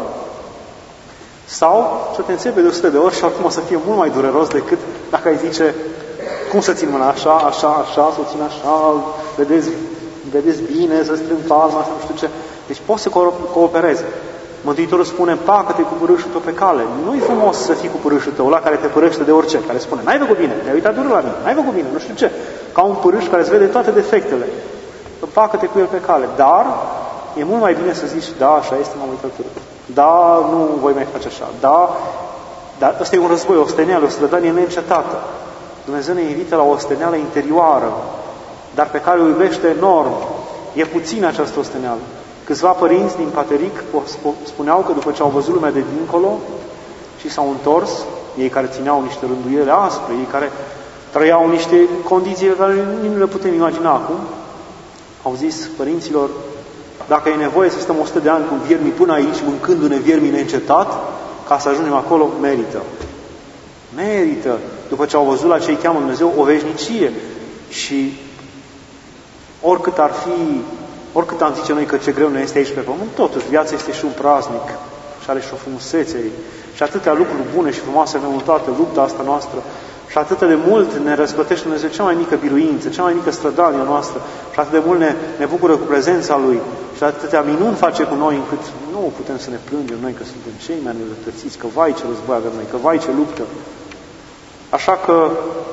sau să te înțepe de 100 de ori și acum o să fie mult mai dureros decât dacă ai zice cum să țin mâna așa, să o țin așa, vedeți bine, să strâng palma, să nu știu ce. Deci poți să cooperezi. Mântuitorul spune, împacă-te cu părâșul tău pe cale. Nu-i frumos să fii cu părâșul tău, ăla care te părăște de orice, care spune, n-ai făcut bine, te-ai uitat dur la mine, n-ai făcut bine, nu știu ce. Ca un părâș care îți vede toate defectele. Împacă-te cu el pe cale. Dar e mult mai bine să zici, da, așa este, m-am uitat urât. Da, nu voi mai face așa. Da, dar ăsta e un război, o steneală, o strădanie neîncetată. Dumnezeu ne invită la o steneală interioară, dar pe care o iubește enorm. E puțin această osteneală. Câțiva părinți din Pateric spuneau că după ce au văzut lumea de dincolo și s-au întors, ei care țineau niște rânduiele aspre, ei care trăiau niște condiții pe care nu le putem imagina acum, au zis părinților, dacă e nevoie să stăm 100 de ani cu viermii până aici, mâncându-ne viermii neîncetat, ca să ajungem acolo, merită. Merită. După ce au văzut la ce îi cheamă Dumnezeu o veșnicie. Și oricât am zice noi că ce greu ne este aici pe pământ, totuși viața este și un praznic și are și o frumusețe și atâtea lucruri bune și frumoase avem în toată lupta asta noastră și atât de mult ne răsplătește Dumnezeu cea mai mică biruință, cea mai mică strădanie noastră și atât de mult ne bucură cu prezența Lui și atâtea minuni face cu noi încât nu putem să ne plângem noi că suntem cei mai nedreptățiți, că vai ce război avem noi, că vai ce luptă. Așa că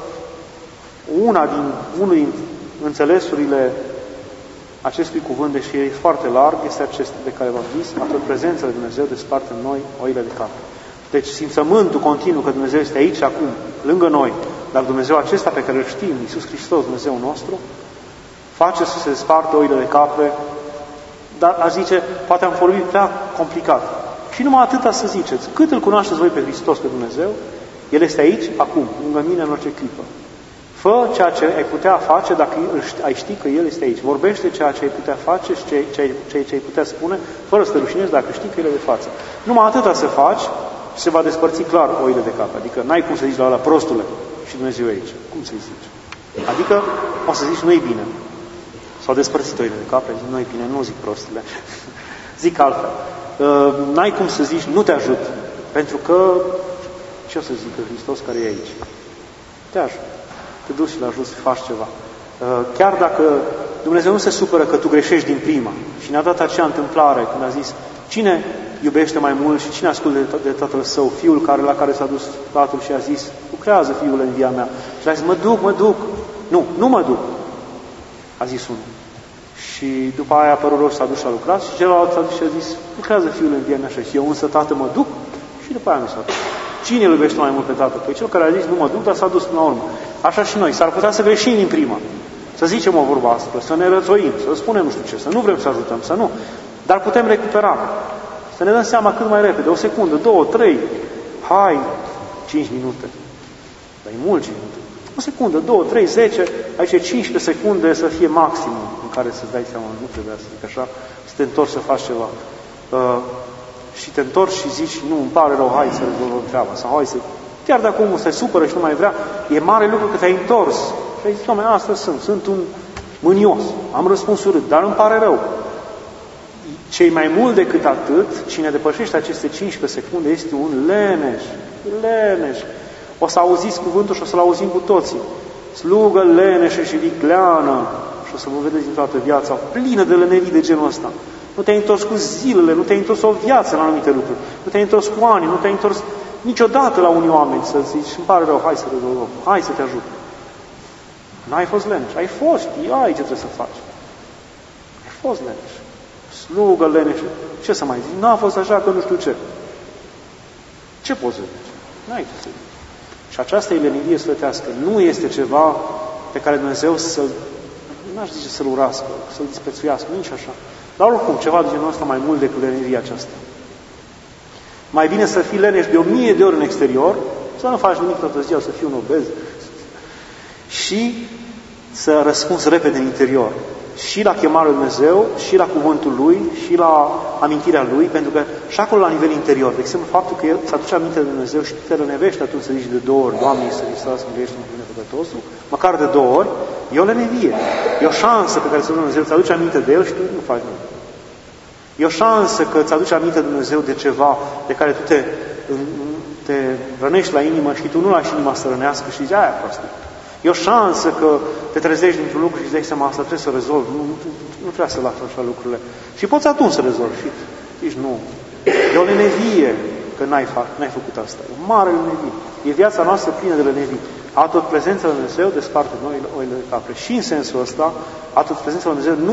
unul din înțelesurile acestui cuvânt, deși e foarte larg, este acesta de care v-am zis, atât prezența lui Dumnezeu desparte în noi oile de capre. Deci simțământul continuu că Dumnezeu este aici, acum, lângă noi, dar Dumnezeu acesta pe care îl știm, Iisus Hristos, Dumnezeu nostru, face să se despartă oile de capre, dar aș zice, poate am vorbit prea complicat. Și numai atâta să ziceți, cât îl cunoașteți voi pe Hristos, pe Dumnezeu, El este aici, acum, lângă mine, în orice clipă. Fă ceea ce ai putea face dacă ai ști că El este aici. Vorbește ceea ce ai putea face și ceea ce ai putea spune, fără să te rușinezi dacă știi că El e de față. Numai atâta să faci și se va despărți clar oile de cap. Adică n-ai cum să zici la ăla, prostule, și Dumnezeu e aici. Cum să-i zici? Adică o să zici, nu-i bine. S-au despărțit oile de cap, zic, nu-i bine, nu zic prostule. Zic altfel. N-ai cum să zici, nu te ajut. Pentru că, ce o să zică Hristos care e aici? Te ajut. Te duci și le ajuți să faci ceva. Chiar dacă Dumnezeu nu se supără că tu greșești din prima și ne-a dat acea întâmplare când a zis cine iubește mai mult și cine ascultă de tatăl său, fiul la care s-a dus tatăl și a zis lucrează fiul în via mea. Și a zis mă duc. Nu mă duc. A zis unul. Și după aia părul roșu s-a dus și a lucrat și celălalt s-a dus și a zis lucrează fiul în via mea și eu însă tată mă duc și după aia nu s-a dus. Cine îl iubește mai mult pe Tatăl? Păi cel care a zis, nu mă duc, dar s-a dus până la urmă. Așa și noi. S-ar putea să greșim din prima. Să zicem o vorbă aspră, să ne rățoim, să spunem nu știu ce, să nu vrem să ajutăm, să nu. Dar putem recupera. Să ne dăm seama cât mai repede, o secundă, 2, 3, hai, 5 minute. Dar e mult 5 minute. O secundă, 2, 3, 10, aici e 15 secunde să fie maximum în care să-ți dai seama, nu trebuia să zic așa, să te întorci să faci ceva. Și te întorci și zici, nu, îmi pare rău, hai să rezolvăm treaba. Sau hai să... Chiar dacă omul se supără și nu mai vrea, e mare lucru că te-ai întors. Și ai zis, doamne, asta sunt un mânios, am răspuns urât, dar îmi pare rău. Cei mai mult decât atât, cine depășește aceste 15 secunde este un leneș. O să auziți cuvântul și o să-l auzim cu toții. Slugă leneșă și vicleană. Și o să vă vedeți din toată viața plină de lenerii de genul ăsta. Nu te-ai întors cu zilele, nu te-ai întors o viață la anumite lucruri, nu te-ai întors cu ani, nu te-ai întors niciodată la unii oameni să zici, îmi pare rău, hai să rezolvăm, hai să te ajut. N-ai fost leneș, ai fost, știi ce trebuie să faci. Ai fost leneș. slugă leneșă. Ce să mai zici? N-a fost așa că nu știu ce. Ce poți să zici? N-ai ce să zici. Și această lenivie sfătească nu este ceva pe care Dumnezeu n-aș zice să-l urască, să-l disprețuiască, nici așa. Dar oricum, ceva de genul ăsta mai mult decât lenivia aceasta. Mai bine să fii leneș de 1000 de ori în exterior, să nu faci nimic toată ziua, să fii un obez și să răspunzi repede în interior. Și la chemarea lui Dumnezeu, și la cuvântul Lui, și la amintirea Lui, pentru că și acolo la nivel interior, de exemplu, faptul că El îți aduce aminte de Dumnezeu și tu te rănevești atunci să zici de 2 ori, Doamne Iisus Hristos, mântuiește-mă pe mine păcătosul, măcar de 2 ori, e o lenevie. E o șansă pe care Dumnezeu îți aduce aminte de El și tu nu faci nimic. E o șansă că îți aduce aminte de Dumnezeu de ceva de care tu te rănești la inimă și tu nu lași inima să rănească și zici, aia prostă. E o șansă că te trezești dintr-un lucru și îți dai seama, asta trebuie să rezolvi, nu trebuie să lași așa lucrurile. Și poți atunci să rezolvi și zici, nu. E o lenevie că n-ai făcut asta. E o mare lenevie. E viața noastră plină de lenevie. Atot prezența lui Dumnezeu desparte noi oile de capre. Și în sensul ăsta, atot prezența lui Dumnezeu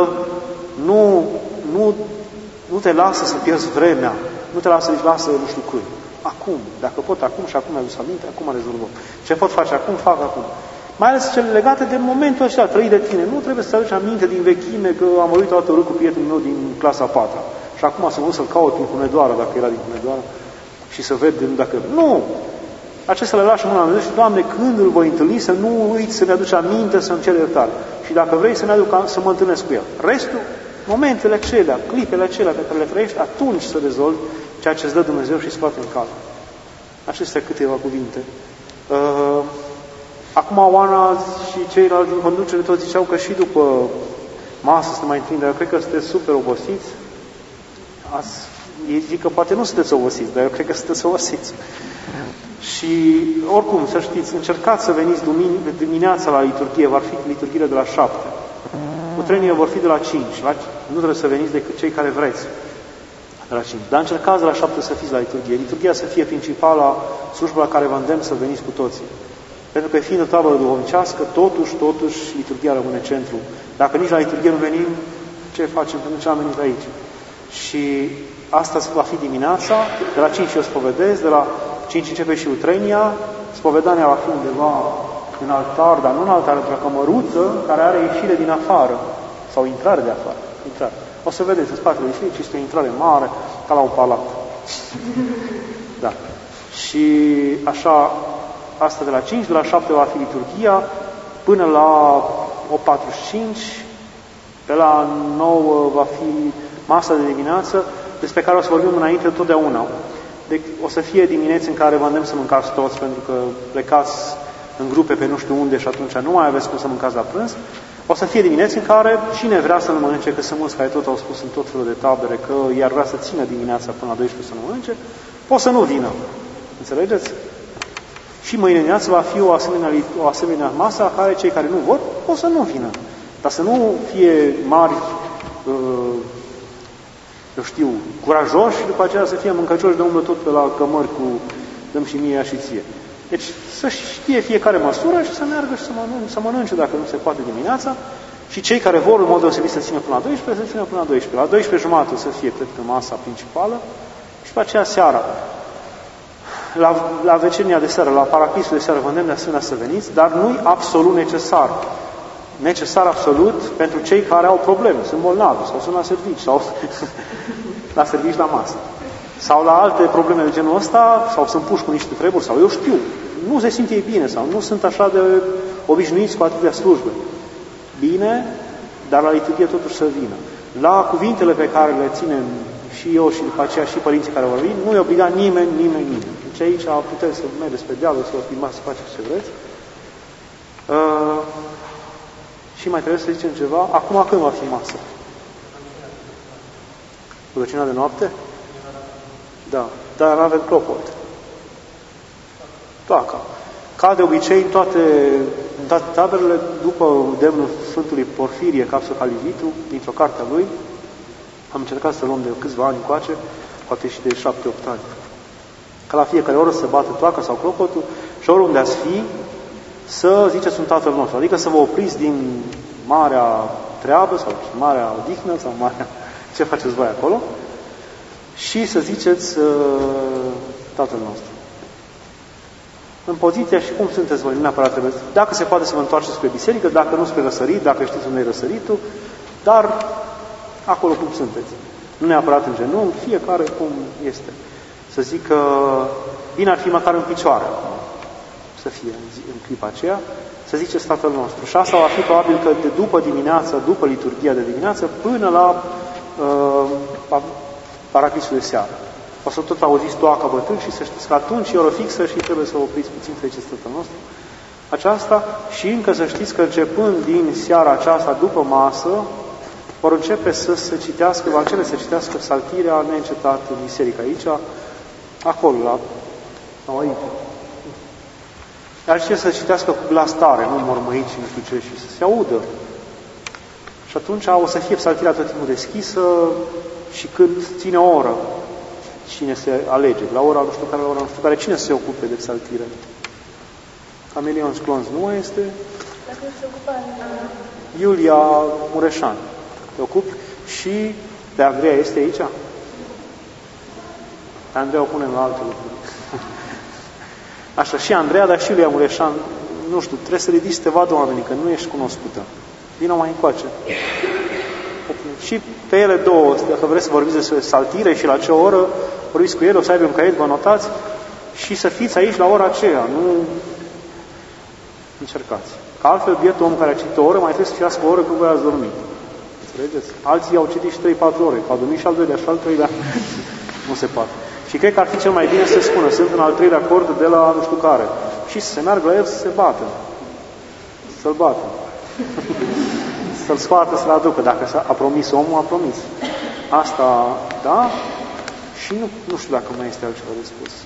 nu te lasă să pierzi vremea, nu te lasă, nici lasă nu știu când. Acum, dacă pot acum și acum mi-a dus aminte, acum rezolvăm. Ce pot face acum, fac acum. Mai ales cele legate de momentul acela, trăit de tine. Nu trebuie să-ți aduci aminte din vechime că am vorbit toată urât cu prietenul meu din clasa 4 și acum să mă duc să-l caut din Hunedoară, dacă era din Hunedoară, și să ved dacă... Nu! Acestea le lași în mâna lui Dumnezeu și, Doamne, când îl voi întâlni, să nu uiți să-mi aduci aminte, să-mi cer iertare. Și dacă vrei să mă întâlnesc cu el. Restul, momentele acelea, clipele acelea pe care le trăiești, atunci să rezolvi ceea ce îți dă Dumnezeu și scoate în cale. Acestea câteva cuvinte. Acum Oana și ceilalți din conducere toți ziceau că și după masă să mai întâlnim, dar eu cred că sunteți super obosiți. Ei zic că poate nu sunteți obosiți, dar eu cred că sunteți obosiți. Și oricum, să știți, încercați să veniți dimineața la liturghie, vor fi liturghiile de la 7. Utreniile vor fi de la 5. Nu trebuie să veniți decât cei care vreți. De la 5. Dar încercați de la 7 să fiți la liturghie. Liturghia să fie principala slujbă la care vă îndemn să veniți cu toții. Pentru că fiind o tabără duhovnicească, totuși, liturghia rămâne centru. Dacă nici la liturghie nu venim, ce facem? Pentru ce am venit aici? Și asta va fi dimineața, de la 5 eu spovedez, de la 5 începe și utrenia, spovedania va fi undeva în altar, dar nu în altar, într-o cămăruță care are ieșire din afară, sau intrare de afară. Intrare. O să vedeți în spatele ieșirii, este o intrare mare, ca la un palat. Da. Și așa, asta de la 5, de la 7 va fi liturghia, până la 8:45, pe la 9 va fi masa de dimineață, despre care o să vorbim înainte totdeauna. Deci o să fie dimineți în care vă îndemn să mâncați toți, pentru că plecați în grupe pe nu știu unde și atunci nu mai aveți cum să mâncați la prânz. O să fie dimineți în care cine vrea să nu mănânce, că sunt mulți care tot au spus în tot felul de tabere că iar vrea să țină dimineața până la 12 să nu mănânce, poate să nu vină. Înțelegeți? Și mâine dimineață va fi o asemenea masă la care cei care nu vor, o să nu vină. Dar să nu fie mari, eu știu, curajoși și după aceea să fie mâncăcioși de umblă tot pe la cămări cu dăm și mie și ție. Deci să știe fiecare măsură și să meargă și să mănânce dacă nu se poate dimineața și cei care vor în mod deosebit să țină până la 12, să țină până la 12. La 12:30 să fie, cred că, masa principală și după aceea seara. La vecenia de seară, la paraclisul de seară, vă îndemn de asemenea să veniți, dar nu-i absolut necesar. Necesar absolut pentru cei care au probleme, sunt bolnavi sau sunt la servici sau la servici la masă. Sau la alte probleme de genul ăsta, sau sunt puși cu niște treburi, sau eu știu, nu se simt ei bine, sau nu sunt așa de obișnuiți cu atâtea slujbe. Bine, dar la liturghie totuși să vină. La cuvintele pe care le ținem și eu și după aceea și părinții care vor veni, nu i-a obligat nimeni. Deci aici puteți să mergeți pe dialog, să vă filmați, să faceți ce vreți. Și mai trebuie să zicem ceva. Acum când va fi masă? Rugăciunea de noapte? Da, dar avem clopot. Toaca. Ca de obicei, în toate taberele, după demnul Sfântului Porfirie Capso-Calivitu, dintr-o carte a lui, am încercat să luăm de câțiva ani încoace, poate și de 7-8 ani. Ca la fiecare oră să bată toaca sau clopotul și oriunde ați fi, să ziceți un Tatăl nostru. Adică să vă opriți din marea treabă sau marea odihnă sau marea ce faceți voi acolo, și să ziceți Tatăl nostru. În poziția și cum sunteți voi, nu neapărat trebuie. Dacă se poate să vă întoarceți spre biserică, dacă nu spre răsărit, dacă știți unde e răsăritul, dar acolo cum sunteți. Nu neapărat în genunchi, fiecare cum este. Să zic că bine ar fi măcar în picioare, să fie în clipa aceea, să ziceți Tatăl nostru. Și asta va fi probabil că de după dimineața, după liturghia de dimineață, până la Paraclisul de seară. O să tot auziți toaca bătând și să știți că atunci e o oră fixă și trebuie să opriți puțin să ziceți Tatăl nostru. Aceasta și încă să știți că începând din seara aceasta, după masă, vor începe să se citească, va începe să se citească psaltirea neîncetat în biserică aici, acolo, sau aici. Dar ce să citească cu glas tare, nu mormăiți și nu știu ce, și să se audă. Și atunci o să fie psaltirea tot timpul deschisă și când ține o oră, cine se alege, la ora nu știu care, la ora nu știu care, cine se ocupe de psaltire? Camelion Sclons nu este? Dacă se ocupă Iulia Mureșan. Te ocupi și de Andreea este aici? Andreea o punem la alte lucruri. Așa, și Andreea, dar și Iulia Mureșan, nu știu, trebuie să ridici să te vadă oamenii, că nu ești cunoscută. Vină mai încoace. Și pe ele două, dacă vreți să vorbiți despre saltire și la ce oră, vorbiți cu ele, o să aibă un caiet, vă notați și să fiți aici la ora aceea, nu încercați. Că altfel, bietul om care a citit o oră, mai trebuie să fiască o oră când voi ați dormit. Înțelegeți? Alții au citit și 3-4 ore, au dormit și al doilea și al treilea. Nu se poate. Și cred că ar fi cel mai bine să spună, sunt în al treilea acord de la nu știu care. Și să se meargă la el să se bată. Să-l bată. Să-l scoată, să-l aducă. Dacă a promis omul, a promis. Asta, da? Și nu știu dacă mai este altceva de spus.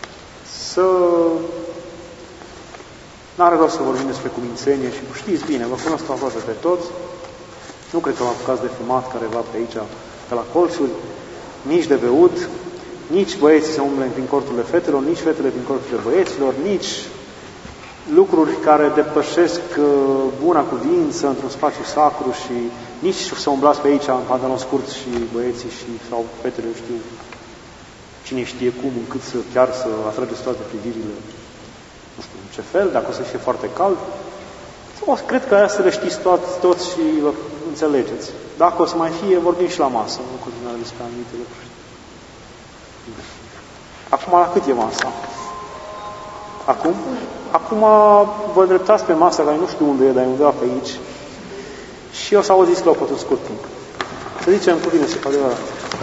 N-are rost să vorbim despre cumințenie și știți bine, vă cunosc aproape pe toți. Nu cred că vă apucați de fumat careva pe aici, pe la colțuri, nici de băut, nici băieții să umble prin corturile fetelor, nici fetele prin corturile băieților, nici lucruri care depășesc buna cuvință într-un spațiu sacru și nici să umblați pe aici în pantaloni scurți și băieții sau fetele, știu, cine știe cum, încât chiar să atrageți toate privirile, nu știu în ce fel, dacă o să fie foarte cald. Cred că asta le știți toți și vă înțelegeți. Dacă o să mai fie, vorbim și la masă, în continuare despre anumite lucruri. Acum, la cât e masa? Acum vă îndreptați pe masa, care nu știu unde e, dar e undeva pe aici, și o să auziți clopotul scurt timp. Să zicem cuvinte-se cu adevărat.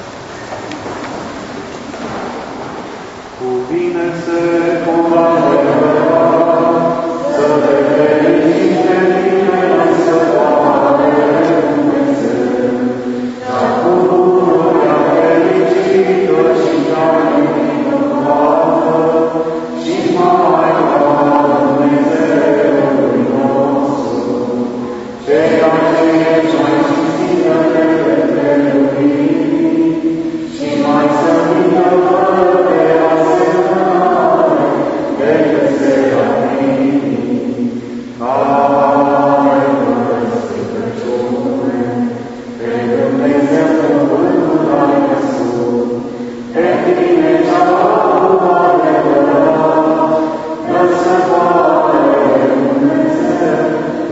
Cuvinte-se cu adevărat, să te fericiți de tine, să poate Dumnezeu, dar pururea fericită și cea minunată, și mai Dumnezeului nostru, ceea ce e mai cinstită de preluit, și mai să vină fără de asemănare, decât Serafimii, care stricăciune, pe Dumnezeu cuvântul ai născut, pe tine cea-au adevărat, dă să poate Dumnezeu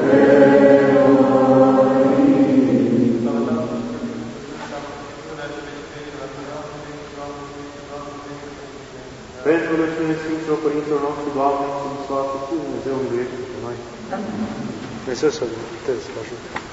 pentru rugăciune Sfinților Părinților noștri, Doamne, cum soartă cu Dumnezeu, miluiește pe noi. Dumnezeu să vă ajute.